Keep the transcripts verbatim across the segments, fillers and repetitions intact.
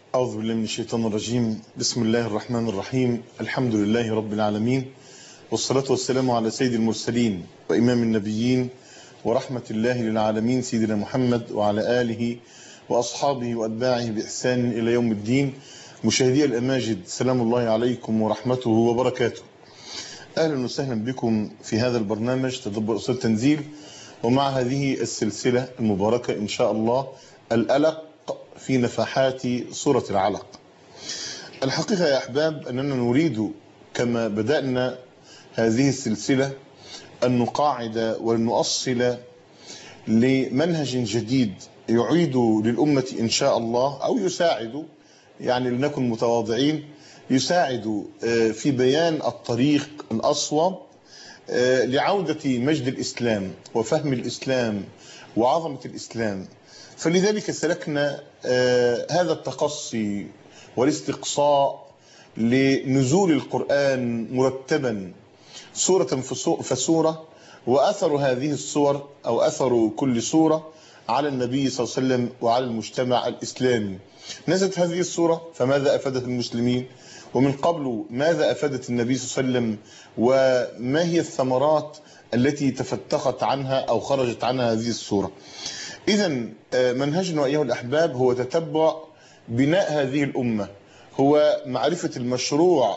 أعوذ بالله من الشيطان الرجيم. بسم الله الرحمن الرحيم. الحمد لله رب العالمين، والصلاة والسلام على سيد المرسلين وإمام النبيين ورحمة الله للعالمين سيدنا محمد وعلى آله وأصحابه وأتباعه بإحسان إلى يوم الدين. مشاهدي الأماجد، سلام الله عليكم ورحمته وبركاته. أهلا وسهلا بكم في هذا البرنامج تدبر أصول التنزيل، ومع هذه السلسلة المباركة إن شاء الله الألق في نفحات سورة العلق. الحقيقة يا أحباب أننا نريد كما بدأنا هذه السلسلة أن نقاعد ونؤصل لمنهج جديد يعيد للأمة إن شاء الله، أو يساعد، يعني لنكن متواضعين، يساعد في بيان الطريق الأصوب لعودة مجد الإسلام وفهم الإسلام وعظمة الإسلام. فلذلك سلكنا هذا التقصي والاستقصاء لنزول القرآن مرتبا سورة فسورة، وأثر هذه السور أو أثر كل سورة على النبي صلى الله عليه وسلم وعلى المجتمع الإسلامي. نزلت هذه السورة فماذا أفادت المسلمين؟ ومن قبل ماذا أفادت النبي صلى الله عليه وسلم؟ وما هي الثمرات التي تفتقت عنها أو خرجت عنها هذه السورة؟ إذن منهجنا أيها الأحباب هو تتبع بناء هذه الأمة، هو معرفة المشروع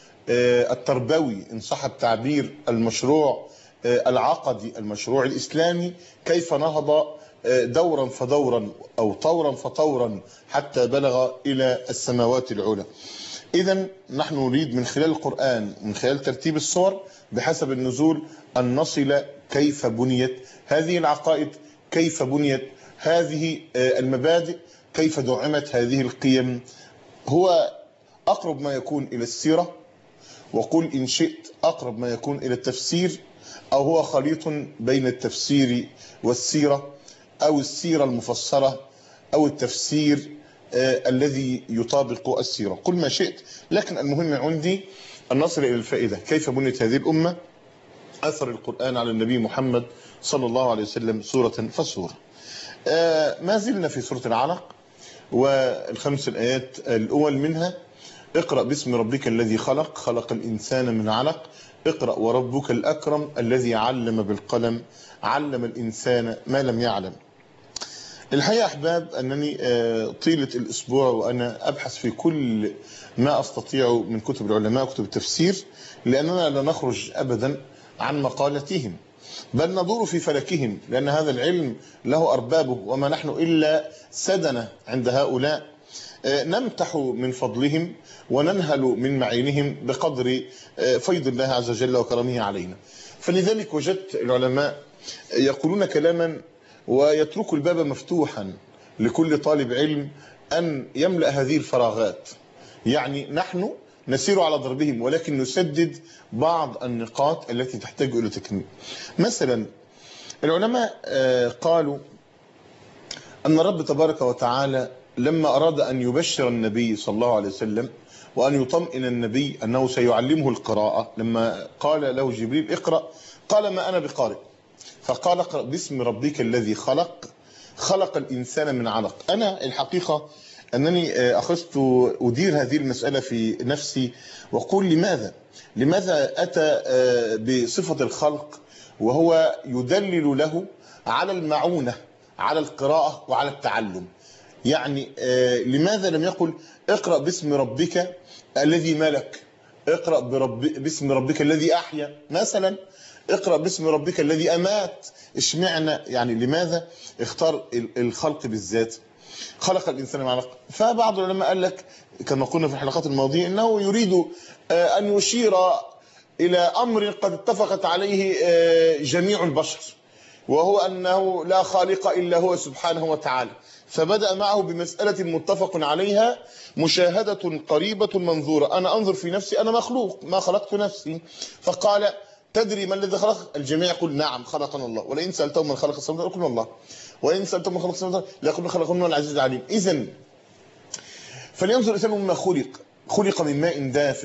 التربوي إن صح التعبير، المشروع العقدي، المشروع الإسلامي، كيف نهض دورا فدورا أو طورا فطورا حتى بلغ إلى السماوات العلى. إذن نحن نريد من خلال القرآن، من خلال ترتيب الصور بحسب النزول، أن نصل كيف بنيت هذه العقائد، كيف بنيت هذه المبادئ، كيف دعمت هذه القيم. هو أقرب ما يكون إلى السيرة، وقل إن شئت أقرب ما يكون إلى التفسير، أو هو خليط بين التفسير والسيرة، أو السيرة المفسرة، أو التفسير آه الذي يطابق السيرة. قل ما شئت، لكن المهم عندي أن نصل إلى الفائدة. كيف بنيت هذه الأمة؟ أثر القرآن على النبي محمد صلى الله عليه وسلم سورة فسورة. آه ما زلنا في سورة العلق، والخمس الآيات الأول منها: اقرأ باسم ربك الذي خلق، خلق الإنسان من علق، اقرأ وربك الأكرم الذي علم بالقلم، علم الإنسان ما لم يعلم. الحقيقة أحباب أنني طيلة الأسبوع وأنا أبحث في كل ما أستطيع من كتب العلماء وكتب التفسير، لأننا لا نخرج أبدا عن مقالتهم، بل ندور في فلكهم، لأن هذا العلم له أربابه، وما نحن إلا سدنة عند هؤلاء. نمتح من فضلهم وننهل من معينهم بقدر فيض الله عز وجل وكرمه علينا. فلذلك وجدت العلماء يقولون كلاما ويتركوا الباب مفتوحا لكل طالب علم أن يملأ هذه الفراغات. يعني نحن نسير على ضربهم، ولكن نسدد بعض النقاط التي تحتاج إلى تكميل. مثلا العلماء قالوا أن الرب تبارك وتعالى لما أراد أن يبشر النبي صلى الله عليه وسلم وأن يطمئن النبي أنه سيعلمه القراءة، لما قال له جبريل اقرأ، قال ما أنا بقارئ، فقال اقرأ باسم ربك الذي خلق، خلق الإنسان من علق. أنا الحقيقة أنني أخذت أدير هذه المسألة في نفسي وأقول لماذا لماذا أتى بصفة الخلق وهو يدلل له على المعونة، على القراءة وعلى التعلم؟ يعني لماذا لم يقل اقرأ باسم ربك الذي ملك، اقرأ برب باسم ربك الذي أحيا مثلا، اقرأ باسم ربك الذي أمات؟ اشمعنى؟ يعني لماذا اختار الخلق بالذات؟ خلق الإنسان من علق. فبعض العلماء قال لك كما قلنا في الحلقات الماضية انه يريد ان يشير الى امر قد اتفقت عليه جميع البشر، وهو انه لا خالق الا هو سبحانه وتعالى. فبدأ معه بمسألة متفق عليها، مشاهدة قريبة منظورة. انا انظر في نفسي، انا مخلوق، ما خلقت نفسي. فقال تدري ما الذي خلق؟ الجميع يقول نعم خلقنا الله. ولئن سألتهم من خلق السماوات يقولون الله، وإن سألتم من خلق السماوات لا يقولون خلقهن العزيز العليم. إذن فلينظر الإنسان مما خلق، خلق من ماء دافق،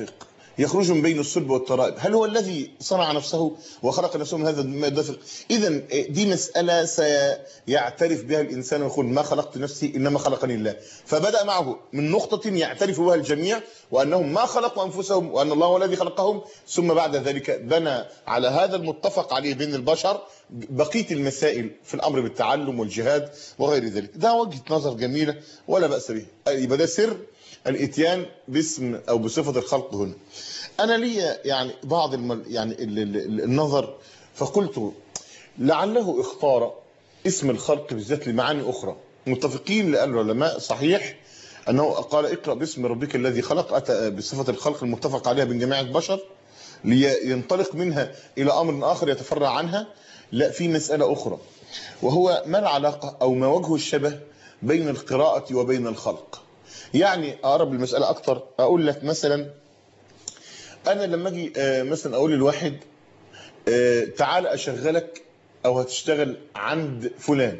يخرج من بين الصلب والترائب، هل هو الذي صنع نفسه وخلق نفسه من هذا الماء الدافق؟ إذا دي مسألة سيعترف بها الإنسان ويقول ما خلقت نفسي إنما خلقني الله. فبدأ معه من نقطة يعترف بها الجميع وأنهم ما خلقوا أنفسهم وأن الله هو الذي خلقهم، ثم بعد ذلك بنى على هذا المتفق عليه بين البشر بقية المسائل في الأمر بالتعلم والجهاد وغير ذلك. ده وجهة نظر جميلة ولا بأس به. يبقى ده سر الاتيان باسم او بصفه الخلق هنا. انا لي يعني بعض الم... يعني ال... ال... النظر، فقلت لعله اختار اسم الخلق بالذات لمعاني اخرى. متفقين لأن العلماء صحيح انه قال اقرا باسم ربك الذي خلق، اتى بصفه الخلق المتفق عليها بين جميع البشر لينطلق منها الى امر اخر يتفرع عنها. لا، في مساله اخرى، وهو ما العلاقه او ما وجه الشبه بين القراءه وبين الخلق. يعني اقرب المساله اكتر، اقول لك مثلا انا لما اجي مثلا اقول للواحد تعال اشغلك او هتشتغل عند فلان.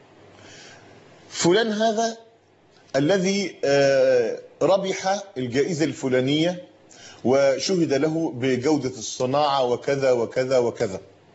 فلان هذا الذي ربح الجائزه الفلانيه وشهد له بجوده الصناعه وكذا وكذا وكذا،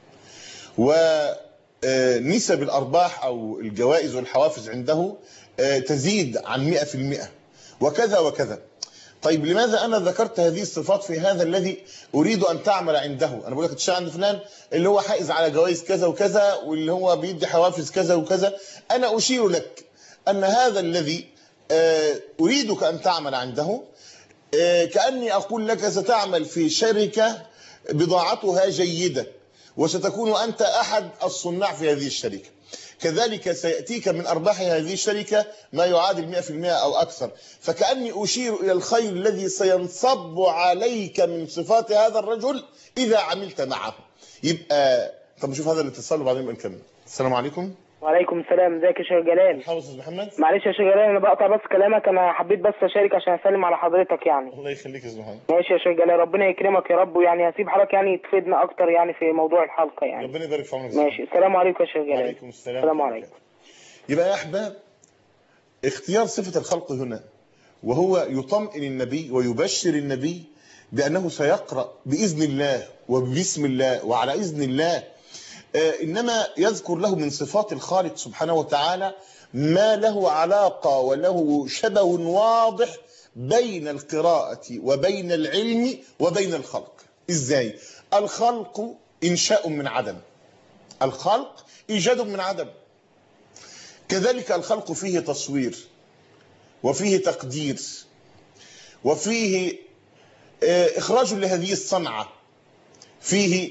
ونسب الارباح او الجوائز والحوافز عنده تزيد عن مئة في المئة وكذا وكذا. طيب لماذا انا ذكرت هذه الصفات في هذا الذي اريد ان تعمل عنده؟ انا بقول لك تشتغل عند فلان اللي هو حائز على جوائز كذا وكذا واللي هو بيدي حوافز كذا وكذا. انا اشير لك ان هذا الذي اريدك ان تعمل عنده كاني اقول لك ستعمل في شركه بضاعتها جيده وستكون انت احد الصناع في هذه الشركه، كذلك سيأتيك من أرباح هذه الشركة ما يعادل مئة في المئة أو أكثر. فكأني أشير إلى الخير الذي سينصب عليك من صفات هذا الرجل إذا عملت معه. يبقى طب نشوف هذا الاتصال وبعدين نبقى نكمل. السلام عليكم. وعليكم السلام. ازيك يا شيخ جلال؟ حافظ استاذ محمد. معلش يا شيخ جلال انا بقطع بس كلامك، انا حبيت بس اشارك عشان اسلم على حضرتك يعني. الله يخليك يا استاذ محمد. ماشي يا شيخ جلال، ربنا يكرمك يا رب، ويعني هسيب حضرتك يعني تفيدنا اكتر يعني في موضوع الحلقه يعني. ربنا يبارك في عمرك. ماشي، السلام عليكم يا شيخ جلال. وعليكم السلام. السلام عليكم. يبقى يا احباب اختيار صفه الخلق هنا وهو يطمئن النبي ويبشر النبي بانه سيقرا باذن الله وباسم الله وعلى اذن الله، إنما يذكر له من صفات الخالق سبحانه وتعالى ما له علاقة وله شبه واضح بين القراءة وبين العلم وبين الخلق. إزاي؟ الخلق إنشاء من عدم، الخلق إيجاد من عدم، كذلك الخلق فيه تصوير وفيه تقدير وفيه إخراج لهذه الصنعة، فيه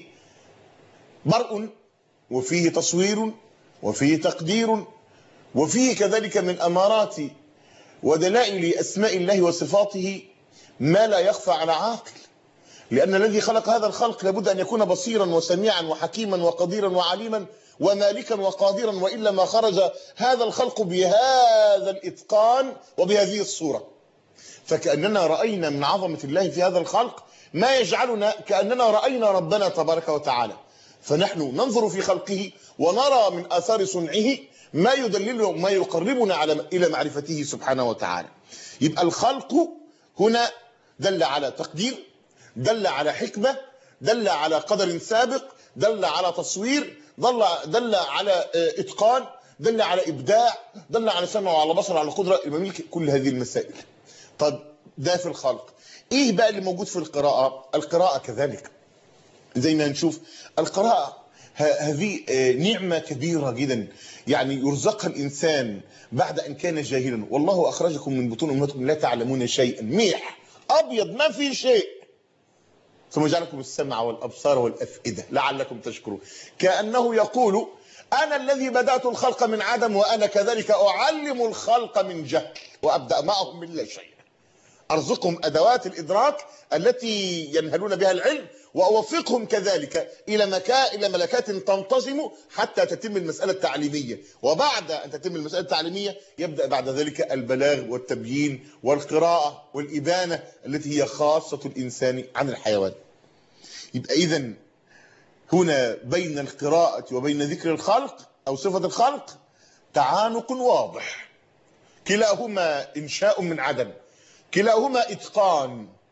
برء وفيه تصوير وفيه تقدير وفيه كذلك من أمارات ودلائل أسماء الله وصفاته ما لا يخفى على عاقل، لأن الذي خلق هذا الخلق لابد أن يكون بصيرا وسميعا وحكيما وقديرا وعليما ومالكا وقادرا، وإلا ما خرج هذا الخلق بهذا الإتقان وبهذه الصورة. فكأننا رأينا من عظمة الله في هذا الخلق ما يجعلنا كأننا رأينا ربنا تبارك وتعالى، فنحن ننظر في خلقه ونرى من آثار صنعه ما يدلل ما يقربنا على إلى معرفته سبحانه وتعالى. يبقى الخلق هنا دل على تقدير، دل على حكمة، دل على قدر سابق، دل على تصوير، دل دل على إتقان، دل على إبداع، دل على سمع وعلى بصر وعلى قدرة المملكة، كل هذه المسائل. طب ده في الخلق. إيه بقى اللي موجود في القراءة؟ القراءة كذلك زي ما نشوف القراءة هذه نعمة كبيرة جدا يعني يرزقها الإنسان بعد أن كان جاهلا. والله أخرجكم من بطون أمهاتكم لا تعلمون شيئا، ميح أبيض ما في شيء، ثم جعلكم السمع والأبصار والأفئدة لعلكم تشكرون. كأنه يقول أنا الذي بدأت الخلق من عدم وأنا كذلك أعلم الخلق من جهل وأبدأ معهم من لا شيء. أرزقهم أدوات الإدراك التي ينهلون بها العلم وأوفقهم كذلك إلى مكا إلى ملكات تنتظم حتى تتم المسألة التعليمية، وبعد أن تتم المسألة التعليمية يبدأ بعد ذلك البلاغ والتبيين والقراءة والإبانة التي هي خاصة الإنسان عن الحيوان. يبقى إذن هنا بين القراءة وبين ذكر الخلق أو صفة الخلق تعانق واضح، كلاهما إنشاء من عدم، كلاهما إتقان.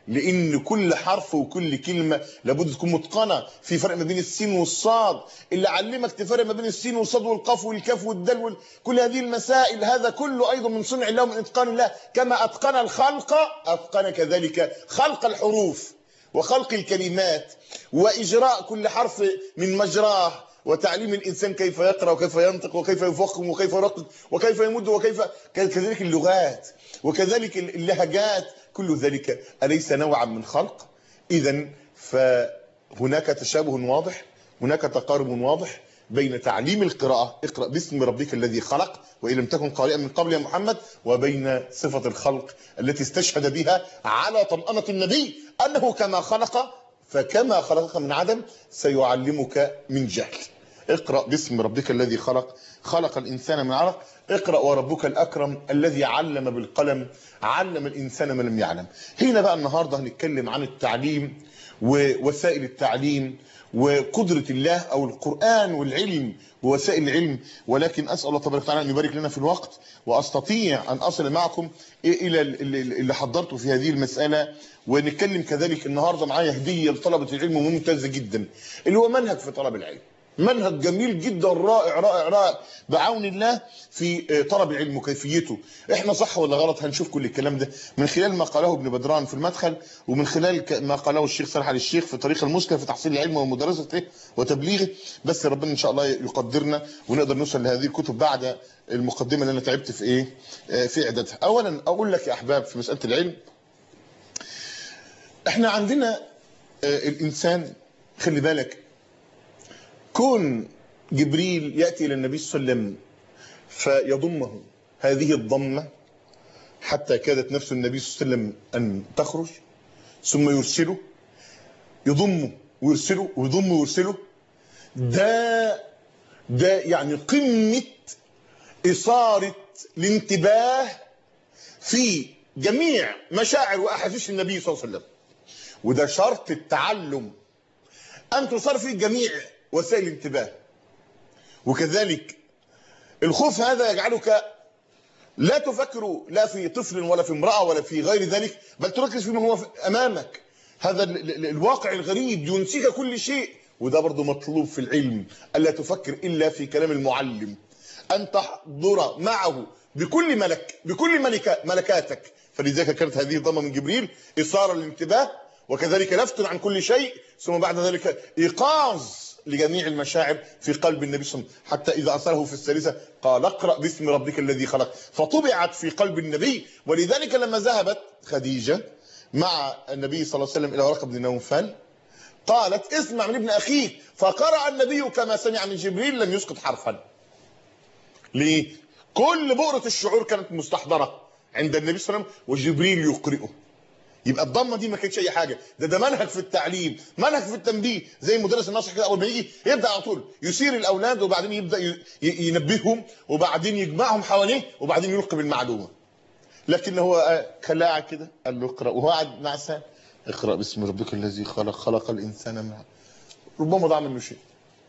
لان كل حرف وكل كلمه لابد تكون متقنه. في فرق ما بين السين والصاد، اللي علمك تفرق ما بين السين والصاد والقاف والكاف والدال وال... كل هذه المسائل، هذا كله ايضا من صنع الله ومن اتقان الله. كما اتقن الخلق اتقن كذلك خلق الحروف وخلق الكلمات واجراء كل حرف من مجراه، وتعليم الانسان كيف يقرا وكيف ينطق وكيف يفخم وكيف يرقق وكيف يمد وكيف كذلك اللغات وكذلك اللهجات، كل ذلك أليس نوعا من خلق؟ إذا فهناك تشابه واضح، هناك تقارب واضح بين تعليم القراءة اقرأ باسم ربك الذي خلق وإن لم تكن قارئا من قبل يا محمد، وبين صفة الخلق التي استشهد بها على طمأنة النبي أنه كما خلق فكما خلقك من عدم سيعلمك من جهل. اقرأ باسم ربك الذي خلق خلق الإنسان من علق اقرأ وربك الأكرم الذي علم بالقلم علم الإنسان ما لم يعلم. هنا بقى النهاردة هنتكلم عن التعليم ووسائل التعليم وقدرة الله أو القرآن والعلم ووسائل العلم، ولكن أسأل الله تبارك وتعالى أن يبارك لنا في الوقت وأستطيع أن أصل معكم إلى اللي حضرته في هذه المسألة. ونتكلم كذلك النهاردة معايا هدية لطلبة العلم ممتازة جدا، اللي هو منهج في طلب العلم، منهج جميل جدا رائع رائع رائع بعون الله في طلب العلم وكيفيته. احنا صح ولا غلط؟ هنشوف كل الكلام ده من خلال ما قاله ابن بدران في المدخل، ومن خلال ما قاله الشيخ صالح آل الشيخ في طريق المسلم في تحصيل العلم ومدرسته وتبليغه. بس ربنا ان شاء الله يقدرنا ونقدر نوصل لهذه الكتب بعد المقدمه اللي انا تعبت في ايه في اعدادها. اولا اقول لك يا احباب في مساله العلم، احنا عندنا الانسان خلي بالك، كون جبريل يأتي إلى النبي صلى الله عليه وسلم فيضمه هذه الضمة حتى كادت نفس النبي صلى الله عليه وسلم أن تخرج، ثم يرسله يضمه ويرسله ويضمه ويرسله، ده ده يعني قمة إثارة الانتباه في جميع مشاعر وأحاسيس النبي صلى الله عليه وسلم. وده شرط التعلم أن تصار فيه جميع وسائل الانتباه. وكذلك الخوف هذا يجعلك لا تفكر لا في طفل ولا في امرأة ولا في غير ذلك، بل تركز فيما هو أمامك. هذا الواقع الغريب ينسيك كل شيء، وده برضو مطلوب في العلم، ألا تفكر إلا في كلام المعلم، أن تحضر معه بكل ملك بكل ملكة ملكاتك. فلذلك كانت هذه الضمة من جبريل إثارة للانتباه، وكذلك لفت عن كل شيء، ثم بعد ذلك إيقاظ لجميع المشاعر في قلب النبي صلى الله عليه وسلم، حتى إذا أرسله في الثالثة قال اقرأ باسم ربك الذي خلق، فطبعت في قلب النبي. ولذلك لما ذهبت خديجة مع النبي صلى الله عليه وسلم إلى ورقة بن نوفل قالت اسمع من ابن أخيك، فقرأ النبي كما سمع من جبريل لم يسقط حرفا. ليه؟ كل بؤرة الشعور كانت مستحضرة عند النبي صلى الله عليه وسلم وجبريل يقرئه. يبقى الضمه دي ما كانتش اي حاجه، ده ده منهج في التعليم، منهج في التنبيه، زي المدرس الناصح كده اول ما يجي يبدا على طول يثير الاولاد وبعدين يبدا ينبههم وبعدين يجمعهم حواليه وبعدين يلقي بالمعلومه. لكن هو خلاه قاعد كده قال له اقرا، وهو قاعد نعسان اقرا باسم ربك الذي خلق خلق الانسان من علق. ربما ضاع منه شيء،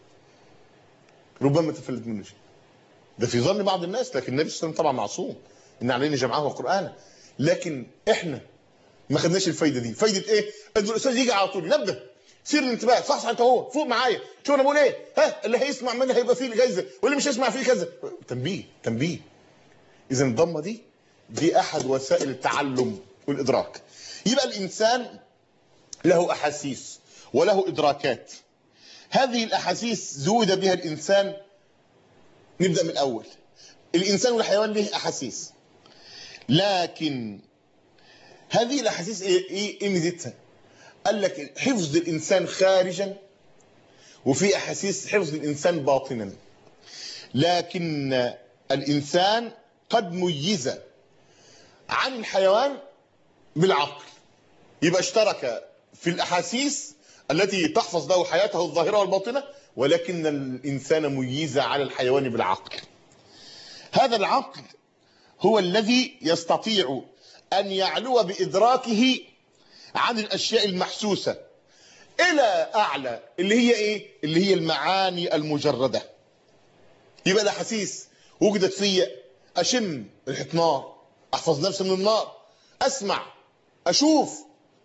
ربما تفلت منه شيء، ده في ظن بعض الناس، لكن النبي صلى الله عليه وسلم طبعا معصوم ان علينا جمعه وقرانا. لكن احنا ما خدناش الفايده دي. فايده ايه؟ ان الاستاذ يجي على طول ينبه، سير الانتباه، صح انت هو فوق معايا، شوف انا بقول ايه، ها اللي هيسمع مني هيبقى فيه جايزه واللي مش هيسمع فيه كذا، تنبيه تنبيه. اذا الضمه دي دي احد وسائل التعلم والادراك. يبقى الانسان له احاسيس وله ادراكات، هذه الاحاسيس زود بها الانسان. نبدا من الاول، الانسان والحيوان له احاسيس، لكن هذه الاحاسيس ايه ايه, إيه ميزتها؟ قال لك حفظ الانسان خارجا، وفي احاسيس حفظ الانسان باطنا. لكن الانسان قد ميز عن الحيوان بالعقل، يبقى اشترك في الاحاسيس التي تحفظ له حياته الظاهره والباطنه، ولكن الانسان ميز على الحيوان بالعقل. هذا العقل هو الذي يستطيع أن يعلو بإدراكه عن الأشياء المحسوسة إلى أعلى، اللي هي إيه؟ اللي هي المعاني المجردة. يبقى الأحاسيس وجدت فيا، أشم ريحة نار، أحفظ نفسي من النار، أسمع، أشوف،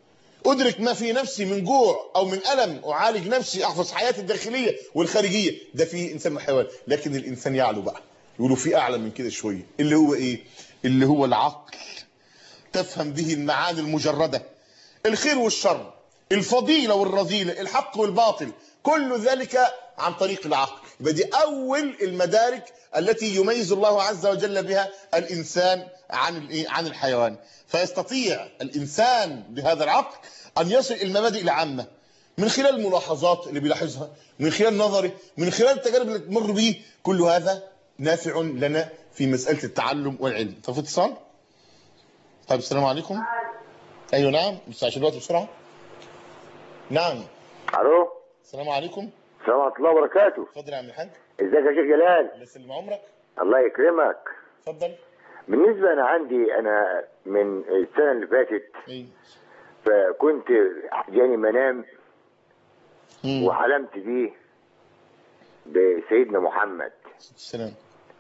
أدرك ما في نفسي من جوع أو من ألم، أعالج نفسي، أحفظ حياتي الداخلية والخارجية، ده فيه إنسان من الحيوان. لكن الإنسان يعلو بقى، يقولوا في أعلى من كده شوية، اللي هو إيه؟ اللي هو العقل، تفهم به المعاني المجردة، الخير والشر، الفضيلة والرذيلة، الحق والباطل، كل ذلك عن طريق العقل. يبقى دي أول المدارك التي يميز الله عز وجل بها الإنسان عن عن الحيوان. فيستطيع الإنسان بهذا العقل أن يصل إلى المبادئ العامة من خلال الملاحظات اللي بيلاحظها، من خلال نظره، من خلال التجارب اللي تمر به. كل هذا نافع لنا في مسألة التعلم والعلم. طب في اتصال؟ طيب السلام عليكم. ايوه نعم، بس عشان الوقت بسرعه. نعم. الو. السلام عليكم. السلام ورحمه الله وبركاته. اتفضل يا عم الحاج. ازيك يا شيخ جلال؟ الله يسلم عمرك. الله يكرمك. اتفضل. بالنسبه انا عندي انا من السنه اللي فاتت ايه فكنت جاني منام مم. وحلمت بيه بسيدنا محمد السلام.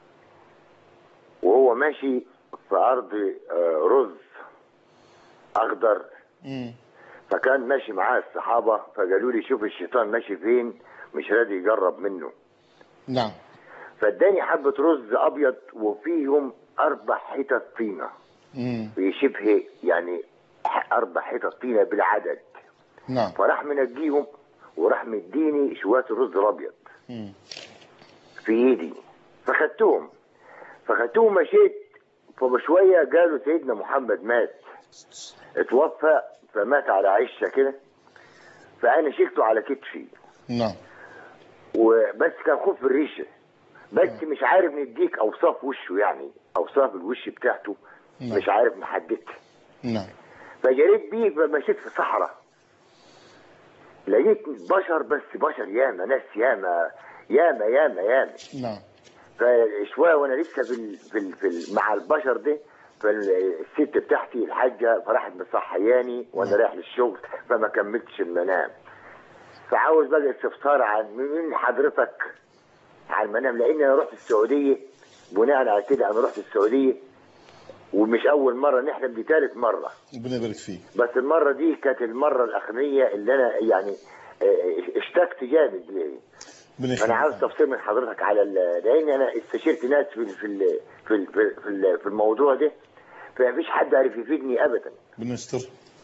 وهو ماشي في ارض آه، رز اخضر. مم. فكان ماشي معاه الصحابه فقالوا لي شوف الشيطان ماشي فين مش راضي يجرب منه. نعم. فاداني حبه رز ابيض وفيهم اربع حتت طينه. مم. في شبه يعني اربع حتت طينه بالعدد. نعم. فراح منجيهم وراح مديني شويه الرز الابيض مم. في ايدي فخدتهم فخدتهم مشيت. فبشويه قالوا سيدنا محمد مات اتوفى فمات على عشه كده. فانا شيكته على كتفي نعم. وبس كان خوف في الريشه بس مش عارف نديك اوصاف وشه يعني اوصاف الوش بتاعته نعم. مش عارف نحددها. نعم. فجريت بيه فمشيت في صحراء لقيت بشر بس بشر ياما ناس ياما ياما ياما ياما. نعم. فشويه وانا لسه في ال في, ال في ال مع البشر ده فالست بتاعتي الحاجه فراحت مصحياني وانا رايح للشغل فما كملتش المنام. فعاوز بقى استفسار عن مين حضرتك على المنام لان انا رحت السعوديه بناء على كده انا رحت السعوديه ومش اول مره نحلم دي ثالث مره. ربنا يبارك فيك. بس المره دي كانت المره الاخرانيه اللي انا يعني اه، اشتقت جامد ليه. انا عاوز تفسير من حضرتك على لان انا استشرت ناس في في ال في ال في, ال في الموضوع ده فمفيش حد عارف يفيدني ابدا. ربنا يستر.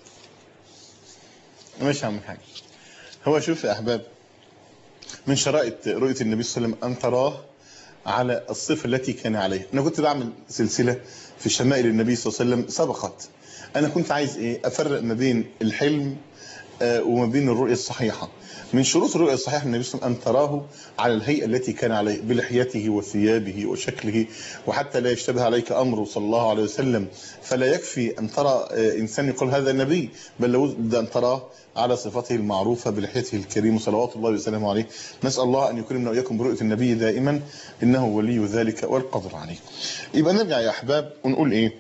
ماشي يا عم الحاج. هو شوف يا احباب، من شرائط رؤيه النبي صلى الله عليه وسلم ان تراه على الصفه التي كان عليها. انا كنت بعمل سلسله في شمائل النبي صلى الله عليه وسلم سبقت. انا كنت عايز ايه؟ افرق ما بين الحلم آه وما بين الرؤيه الصحيحه. من شروط الرؤيه الصحيحه النبي صلى الله عليه وسلم ان تراه على الهيئه التي كان عليه بلحيته وثيابه وشكله وحتى لا يشتبه عليك امره صلى الله عليه وسلم. فلا يكفي ان ترى آه انسان يقول هذا النبي، بل لابد ان تراه على صفته المعروفه بلحيته الكريمه صلوات الله وسلامه عليه. نسال الله ان يكرمنا واياكم برؤيه النبي دائما انه ولي ذلك والقدر عليه. يبقى نرجع يا احباب ونقول ايه؟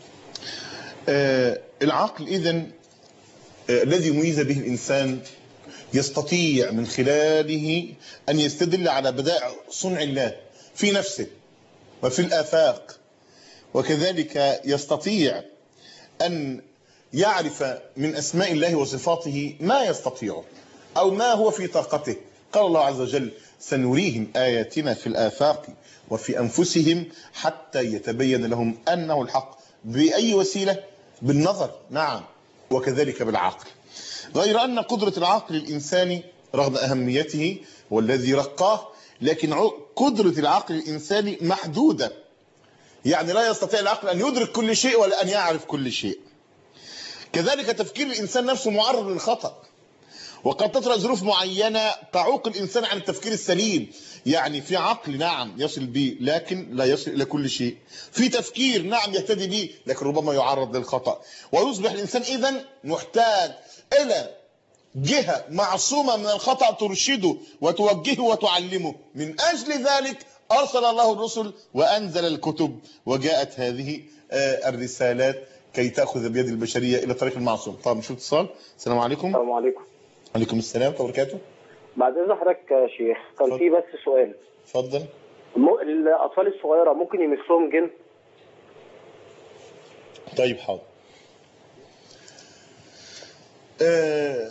آه العقل اذن آه الذي ميز به الانسان يستطيع من خلاله ان يستدل على بدائع صنع الله في نفسه وفي الافاق، وكذلك يستطيع ان يعرف من اسماء الله وصفاته ما يستطيع او ما هو في طاقته. قال الله عز وجل سنريهم اياتنا في الافاق وفي انفسهم حتى يتبين لهم انه الحق. باي وسيله؟ بالنظر، نعم، وكذلك بالعقل. غير ان قدره العقل الانساني رغم اهميته والذي رقاه، لكن قدره العقل الانساني محدوده. يعني لا يستطيع العقل ان يدرك كل شيء ولا ان يعرف كل شيء. كذلك تفكير الانسان نفسه معرض للخطأ، وقد تطرأ ظروف معينه تعوق الانسان عن التفكير السليم. يعني في عقل نعم يصل به لكن لا يصل الى كل شيء، في تفكير نعم يهتدي به لكن ربما يعرض للخطأ، ويصبح الانسان اذا محتاج الى جهه معصومه من الخطأ ترشده وتوجهه وتعلمه. من اجل ذلك ارسل الله الرسل وانزل الكتب وجاءت هذه الرسالات كي تاخذ بيد البشريه الى طريق المعصوم. طب نشوف اتصال. السلام عليكم. السلام عليكم. وعليكم السلام ورحمه الله وبركاته. بعد اذن حضرتك يا شيخ كان اتفضل. في بس سؤال. اتفضل. م- الاطفال الصغيره ممكن يمسهم جن؟ طيب حاضر. آه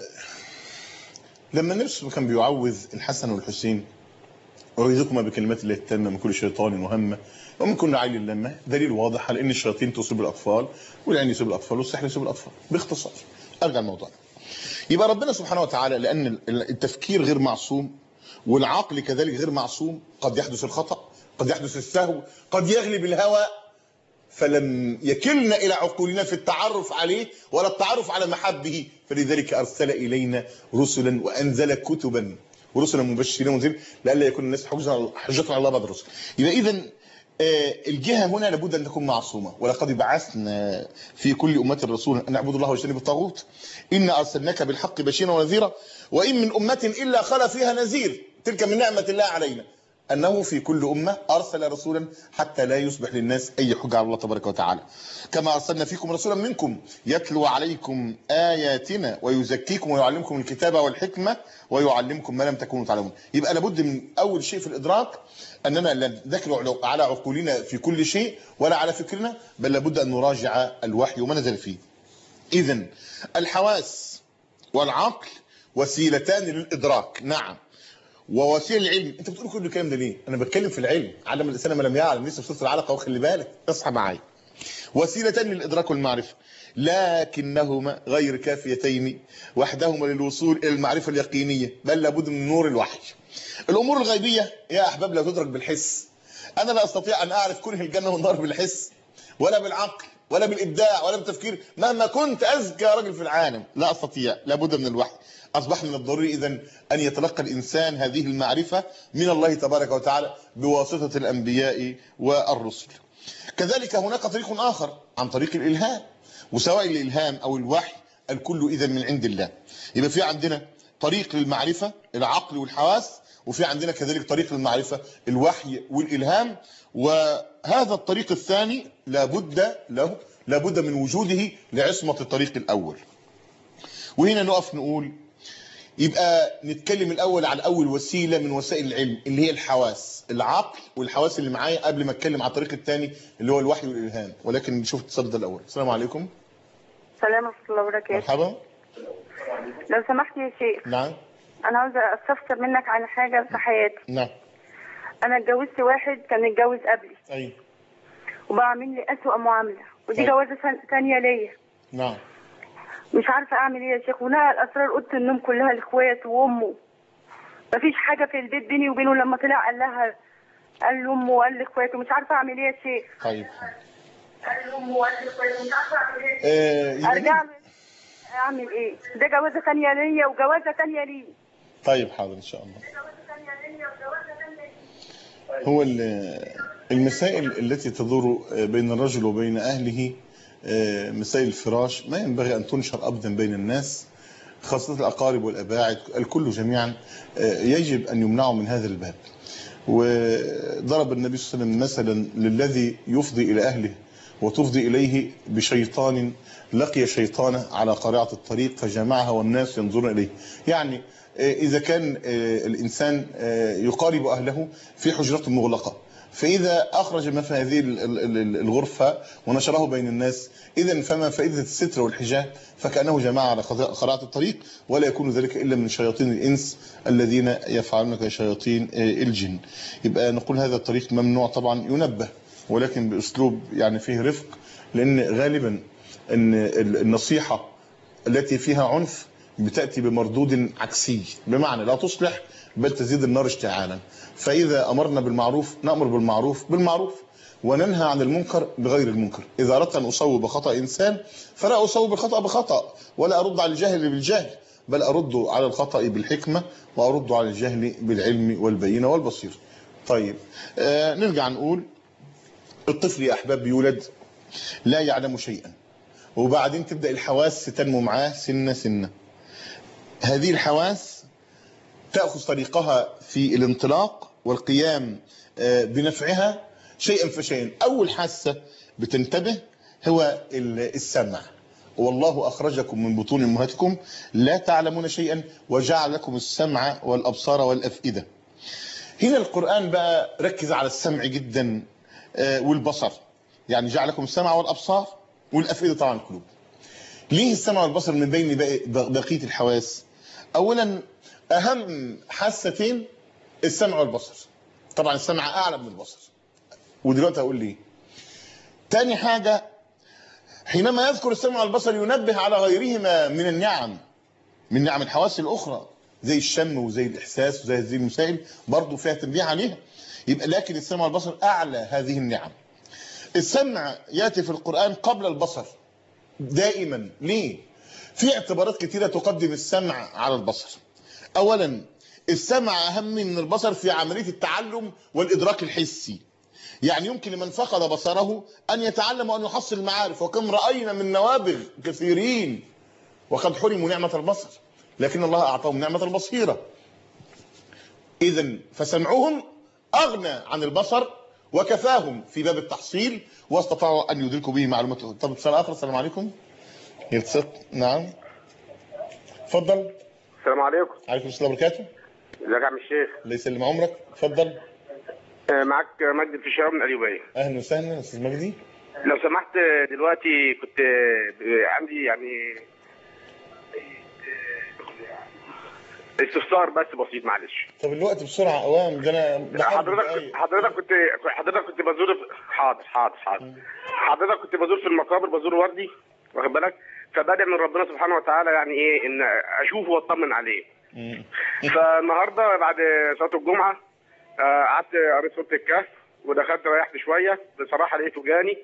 لما النبي صلى الله عليه وسلم كان بيعوذ الحسن والحسين: أعوذكما بكلمات الله التامة من كل شيطان وهمة ومن كل عين لامة، دليل واضح على ان الشياطين تصيب الاطفال والعين يصيب الاطفال والسحر يصيب الاطفال. باختصار ارجع الموضوع. يبقى ربنا سبحانه وتعالى لان التفكير غير معصوم والعقل كذلك غير معصوم، قد يحدث الخطأ، قد يحدث السهو، قد يغلب الهوى، فلم يكلنا الى عقولنا في التعرف عليه ولا التعرف على محبه، فلذلك ارسل الينا رسلا وانزل كتبا ورسلا مبشرين ومنذرين لئلا يكون الناس حجه حجه على الله بعد الرسل. يبقى اذا الجهه هنا لابد ان تكون معصومه. ولقد بعثنا في كل امه رسولا ان اعبدوا الله واجتنبوا الطاغوت انا ارسلناك بالحق بشيرا ونذيرا وان من امه الا خلا فيها نذير، تلك من نعمه الله علينا انه في كل امه ارسل رسولا حتى لا يصبح للناس اي حجه على الله تبارك وتعالى. كما ارسلنا فيكم رسولا منكم يتلو عليكم اياتنا ويزكيكم ويعلمكم الكتاب والحكمه ويعلمكم ما لم تكونوا تعلمون. يبقى لابد من اول شيء في الادراك اننا لا نذكر على عقولنا في كل شيء ولا على فكرنا، بل لابد ان نراجع الوحي وما نزل فيه. اذا الحواس والعقل وسيلتان للادراك، نعم، ووسيله العلم. انت بتقول كل الكلام ده ليه؟ انا بتكلم في العلم، علم الانسان ما لم يعلم، لسه في سوره العلق اهو، خلي بالك اصحى معايا. وسيلتان للادراك والمعرفه لكنهما غير كافيتين وحدهما للوصول الى المعرفه اليقينيه، بل لابد من نور الوحي. الامور الغيبيه يا احباب لا تدرك بالحس. انا لا استطيع ان اعرف كره الجنه والنار بالحس ولا بالعقل ولا بالابداع ولا بالتفكير مهما كنت اذكى رجل في العالم، لا استطيع، لابد من الوحي. اصبح من الضروري اذا ان يتلقى الانسان هذه المعرفه من الله تبارك وتعالى بواسطه الانبياء والرسل. كذلك هناك طريق اخر عن طريق الالهام، وسواء الالهام او الوحي الكل اذا من عند الله. يبقى في عندنا طريق للمعرفه العقل والحواس، وفي عندنا كذلك طريق للمعرفه الوحي والالهام، وهذا الطريق الثاني لابد له لابد من وجوده لعصمه الطريق الاول. وهنا نقف نقول يبقى نتكلم الاول عن اول وسيله من وسائل العلم اللي هي الحواس، العقل والحواس اللي معايا، قبل ما اتكلم عن الطريق الثاني اللي هو الوحي والالهام. ولكن نشوف الاتصال ده الاول. السلام عليكم. السلام ورحمه الله وبركاته. مرحبا. لو سمحت يا شيخ. نعم. انا عاوزه استفسر منك عن حاجه في حياتي. نعم. انا اتجوزت واحد كان متجوز قبلي. ايوه. وبعمل لي اسوأ معامله، ودي طيب. جوازه ثانيه ليا. نعم. مش عارفه اعمل ايه يا شيخ، ونقل اسرار اوضه النوم كلها لاخواته وامه. مفيش حاجه في البيت بيني وبينه، لما طلع قال لها، قال لامه وقال لاخواته. مش عارفه اعمل ايه يا شيخ. طيب. قال لامه وقال لاخواته، مش عارفه اعمل ايه. آه ارجع له اعمل ايه؟ ده جوازه ثانيه ليا وجوازه ثانيه ليه. طيب حاضر ان شاء الله. هو المسائل التي تدور بين الرجل وبين اهله، مسائل الفراش، ما ينبغي ان تنشر ابدا بين الناس، خاصه الاقارب والاباعد، الكل جميعا يجب ان يمنعوا من هذا الباب. وضرب النبي صلى الله عليه وسلم مثلا للذي يفضي الى اهله وتفضي اليه بشيطان لقي شيطانه على قارعه الطريق فجمعها والناس ينظرون اليه. يعني اذا كان الانسان يقارب اهله في حجرة مغلقه، فاذا اخرج ما في هذه الغرفه ونشره بين الناس، اذا فما فائده الستر والحجاب؟ فكانه جماعه على قارعه الطريق، ولا يكون ذلك الا من شياطين الانس الذين يفعلون كشياطين الجن. يبقى نقول هذا الطريق ممنوع طبعا، ينبه ولكن باسلوب يعني فيه رفق، لان غالبا ان النصيحه التي فيها عنف بتاتي بمردود عكسي، بمعنى لا تصلح بل تزيد النار اشتعالا. فاذا امرنا بالمعروف نامر بالمعروف بالمعروف وننهى عن المنكر بغير المنكر. اذا اردت ان اصوب خطا انسان فلا اصوب الخطا بخطا، ولا ارد على الجاهل بالجهل، بل ارد على الخطا بالحكمه، وارد على الجهل بالعلم والبينه والبصير. طيب آه نرجع نقول الطفل يا احباب بيولد لا يعلم شيئا، وبعدين تبدا الحواس تنمو معاه سنه سنه. هذه الحواس تاخذ طريقها في الانطلاق والقيام بنفعها شيئا فشيئا. اول حاسه بتنتبه هو السمع، والله اخرجكم من بطون امهاتكم لا تعلمون شيئا وجعل لكم السمع والابصار والافئده. هنا القرآن بقى ركز على السمع جدا والبصر، يعني جعل لكم السمع والابصار والافئده طبعا القلوب. ليه السمع والبصر من بين بقية الحواس؟ أولا أهم حاستين السمع والبصر، طبعا السمع أعلى من البصر، ودلوقتي هقول ليه. تاني حاجة، حينما يذكر السمع والبصر ينبه على غيرهما من النعم، من نعم الحواس الأخرى زي الشم وزي الإحساس وزي هذه المسائل برضو فيها تنبيه عليها. يبقى لكن السمع والبصر أعلى هذه النعم. السمع يأتي في القرآن قبل البصر دائما. ليه؟ في اعتبارات كثيرة تقدم السمع على البصر. أولا السمع أهم من البصر في عملية التعلم والإدراك الحسي، يعني يمكن لمن فقد بصره أن يتعلم وأن يحصل المعارف، وكم رأينا من نوابغ كثيرين وقد حرموا نعمة البصر لكن الله أعطاهم نعمة البصيرة. إذن فسمعهم أغنى عن البصر وكفاهم في باب التحصيل واستطاعوا أن يدركوا به معلومات. طب اتصال آخر. السلام عليكم. يتصل. نعم اتفضل. السلام عليكم. عليكم السلام وبركاته. ازيك يا عم الشيخ؟ الله يسلم عمرك. اتفضل. معاك مجدي الفيشاوي من القليوبيه. اهلا وسهلا استاذ مجدي. لو سمحت دلوقتي كنت عندي يعني استفسار بس بسيط معلش. طب الوقت بسرعه اوام ده انا حضرتك حضرتك كنت حضرتك كنت بزور حاضر حاضر حاضر حضرتك كنت بزور في المقابر، بزور وردي واخد بالك، فبدأ من ربنا سبحانه وتعالى يعني ايه ان اشوفه واطمن عليه. فالنهارده بعد صلاه الجمعه قعدت قريت سوره الكهف ودخلت ريحت شويه، بصراحه لقيته جاني.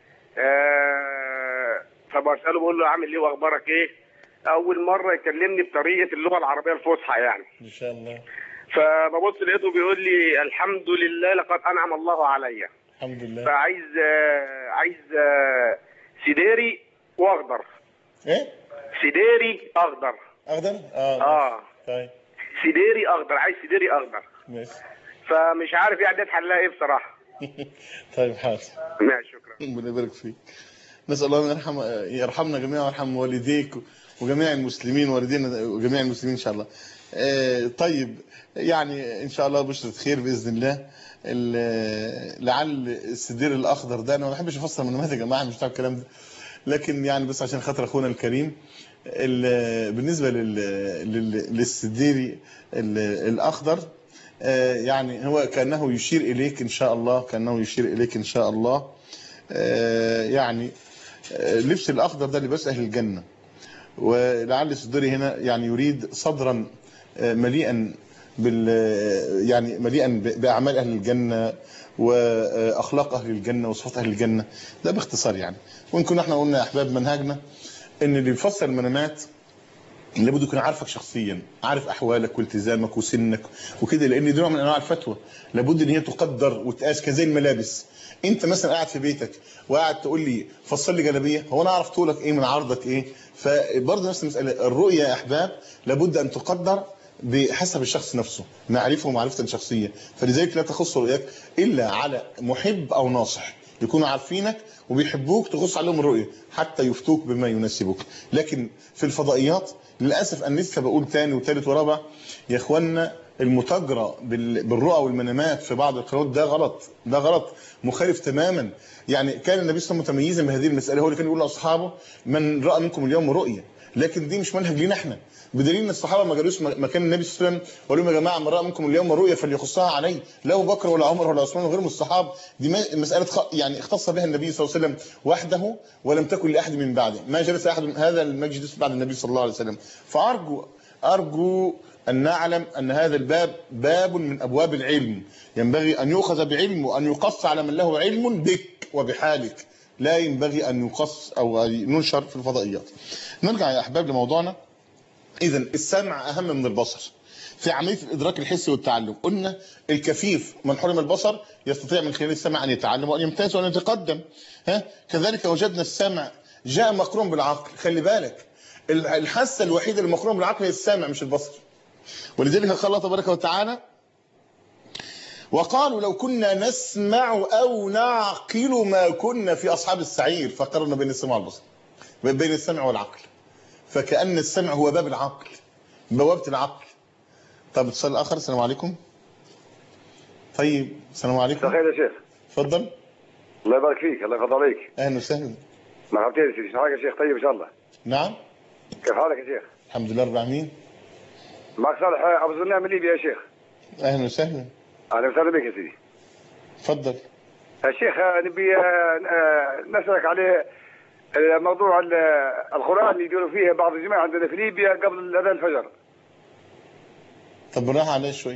أه فبساله بقول له عامل ايه واخبارك ايه؟ اول مره يكلمني بطريقه اللغه العربيه الفصحى يعني. ان شاء الله. فببص لقيته بيقول لي الحمد لله لقد انعم الله عليا. الحمد لله. فعايز آه عايز آه سديري واخضر. ايه؟ سديري اخضر. اخضر؟ اه اه طيب. سديري اخضر، عايز سديري اخضر. ماشي. فمش عارف يعني ده حلها ايه بصراحه. طيب حاضر. ماشي شكرا. ربنا يبارك فيك. نسال الله ان يرحم يرحمنا جميعا ويرحم والديك وجميع المسلمين والدينا وجميع المسلمين ان شاء الله. آه طيب يعني ان شاء الله بشرة خير باذن الله. لعل السدير الاخضر ده انا ما بحبش افسر منامات يا جماعه، مش بتاع الكلام ده، لكن يعني بس عشان خاطر اخونا الكريم بالنسبه للسديري الاخضر يعني هو كانه يشير اليك ان شاء الله، كانه يشير اليك ان شاء الله. يعني لبس الاخضر ده لباس اهل الجنه، ولعل السديري هنا يعني يريد صدرا مليئا بال يعني مليئا باعمال اهل الجنه واخلاق اهل الجنه وصفات اهل الجنه، ده باختصار يعني. وان كنا احنا قلنا يا احباب منهجنا ان اللي بيفسر المنامات لابد يكون عارفك شخصيا، عارف احوالك والتزامك وسنك وكده، لان دي نوع من انواع الفتوى لابد ان هي تقدر وتقاس كزي الملابس. انت مثلا قاعد في بيتك وقاعد تقول لي فصل لي جلابيه، هو انا اعرف طولك ايه من عرضك ايه؟ فبرضه نفس المساله، الرؤيه يا احباب لابد ان تقدر بحسب الشخص نفسه، معرفه معرفه شخصيه، فلذلك لا تخص رؤياك الا على محب او ناصح يكونوا عارفينك وبيحبوك تخص عليهم الرؤيه حتى يفتوك بما يناسبك. لكن في الفضائيات للاسف انا لسه بقول ثاني وثالث ورابع يا اخوانا، المتاجره بالرؤى والمنامات في بعض القنوات ده غلط، ده غلط مخالف تماما. يعني كان النبي صلى الله عليه وسلم متميزا بهذه المساله، هو اللي كان يقول لاصحابه من راى منكم اليوم رؤيا، لكن دي مش منهج لينا احنا، بدليل ان الصحابه ما جالوش مكان النبي صلى الله عليه وسلم وقالوا لهم يا جماعه من راى منكم اليوم رؤيا فليخصها عليه، لا ابو بكر ولا عمر ولا عثمان وغيرهم من الصحابه، دي مساله يعني اختص بها النبي صلى الله عليه وسلم وحده ولم تكن لاحد من بعده، ما جلس احد من هذا المجلس بعد النبي صلى الله عليه وسلم. فارجو ارجو ان نعلم ان هذا الباب باب من ابواب العلم، ينبغي ان يؤخذ بعلم وان يقص على من له علم بك وبحالك، لا ينبغي ان يقص او ينشر في الفضائيات. نرجع يا احباب لموضوعنا. اذا السمع اهم من البصر في عمليه الادراك الحسي والتعلم. قلنا الكفيف من حرم البصر يستطيع من خلال السمع ان يتعلم وان يمتاز وان يتقدم. ها كذلك وجدنا السمع جاء مقرون بالعقل، خلي بالك الحاسه الوحيده المقرون بالعقل هي السمع مش البصر. ولذلك قال الله تبارك وتعالى وقالوا لو كنا نسمع او نعقل ما كنا في اصحاب السعير، فقرنا بين السمع والبصر، بين السمع والعقل، فكأن السمع هو باب العقل، بوابة العقل. طب اتصال اخر. السلام عليكم. طيب السلام عليكم. مساء الخير يا شيخ. اتفضل. الله يبارك فيك، الله يفضل عليك. اهلا وسهلا. مرحبتين يا سيدي، شو حالك يا شيخ؟ طيب ان شاء الله. نعم. كيف حالك يا شيخ؟ الحمد لله رب العالمين. معك صالح ابو زناع من ليبيا يا شيخ. اهلا وسهلا. اهلا وسهلا بك يا سيدي. تفضل. يا شيخ نبي نسالك على موضوع القران اللي يقولوا فيه بعض الجماعه عندنا في ليبيا قبل اذان الفجر. طب بالراحه عليه شوي.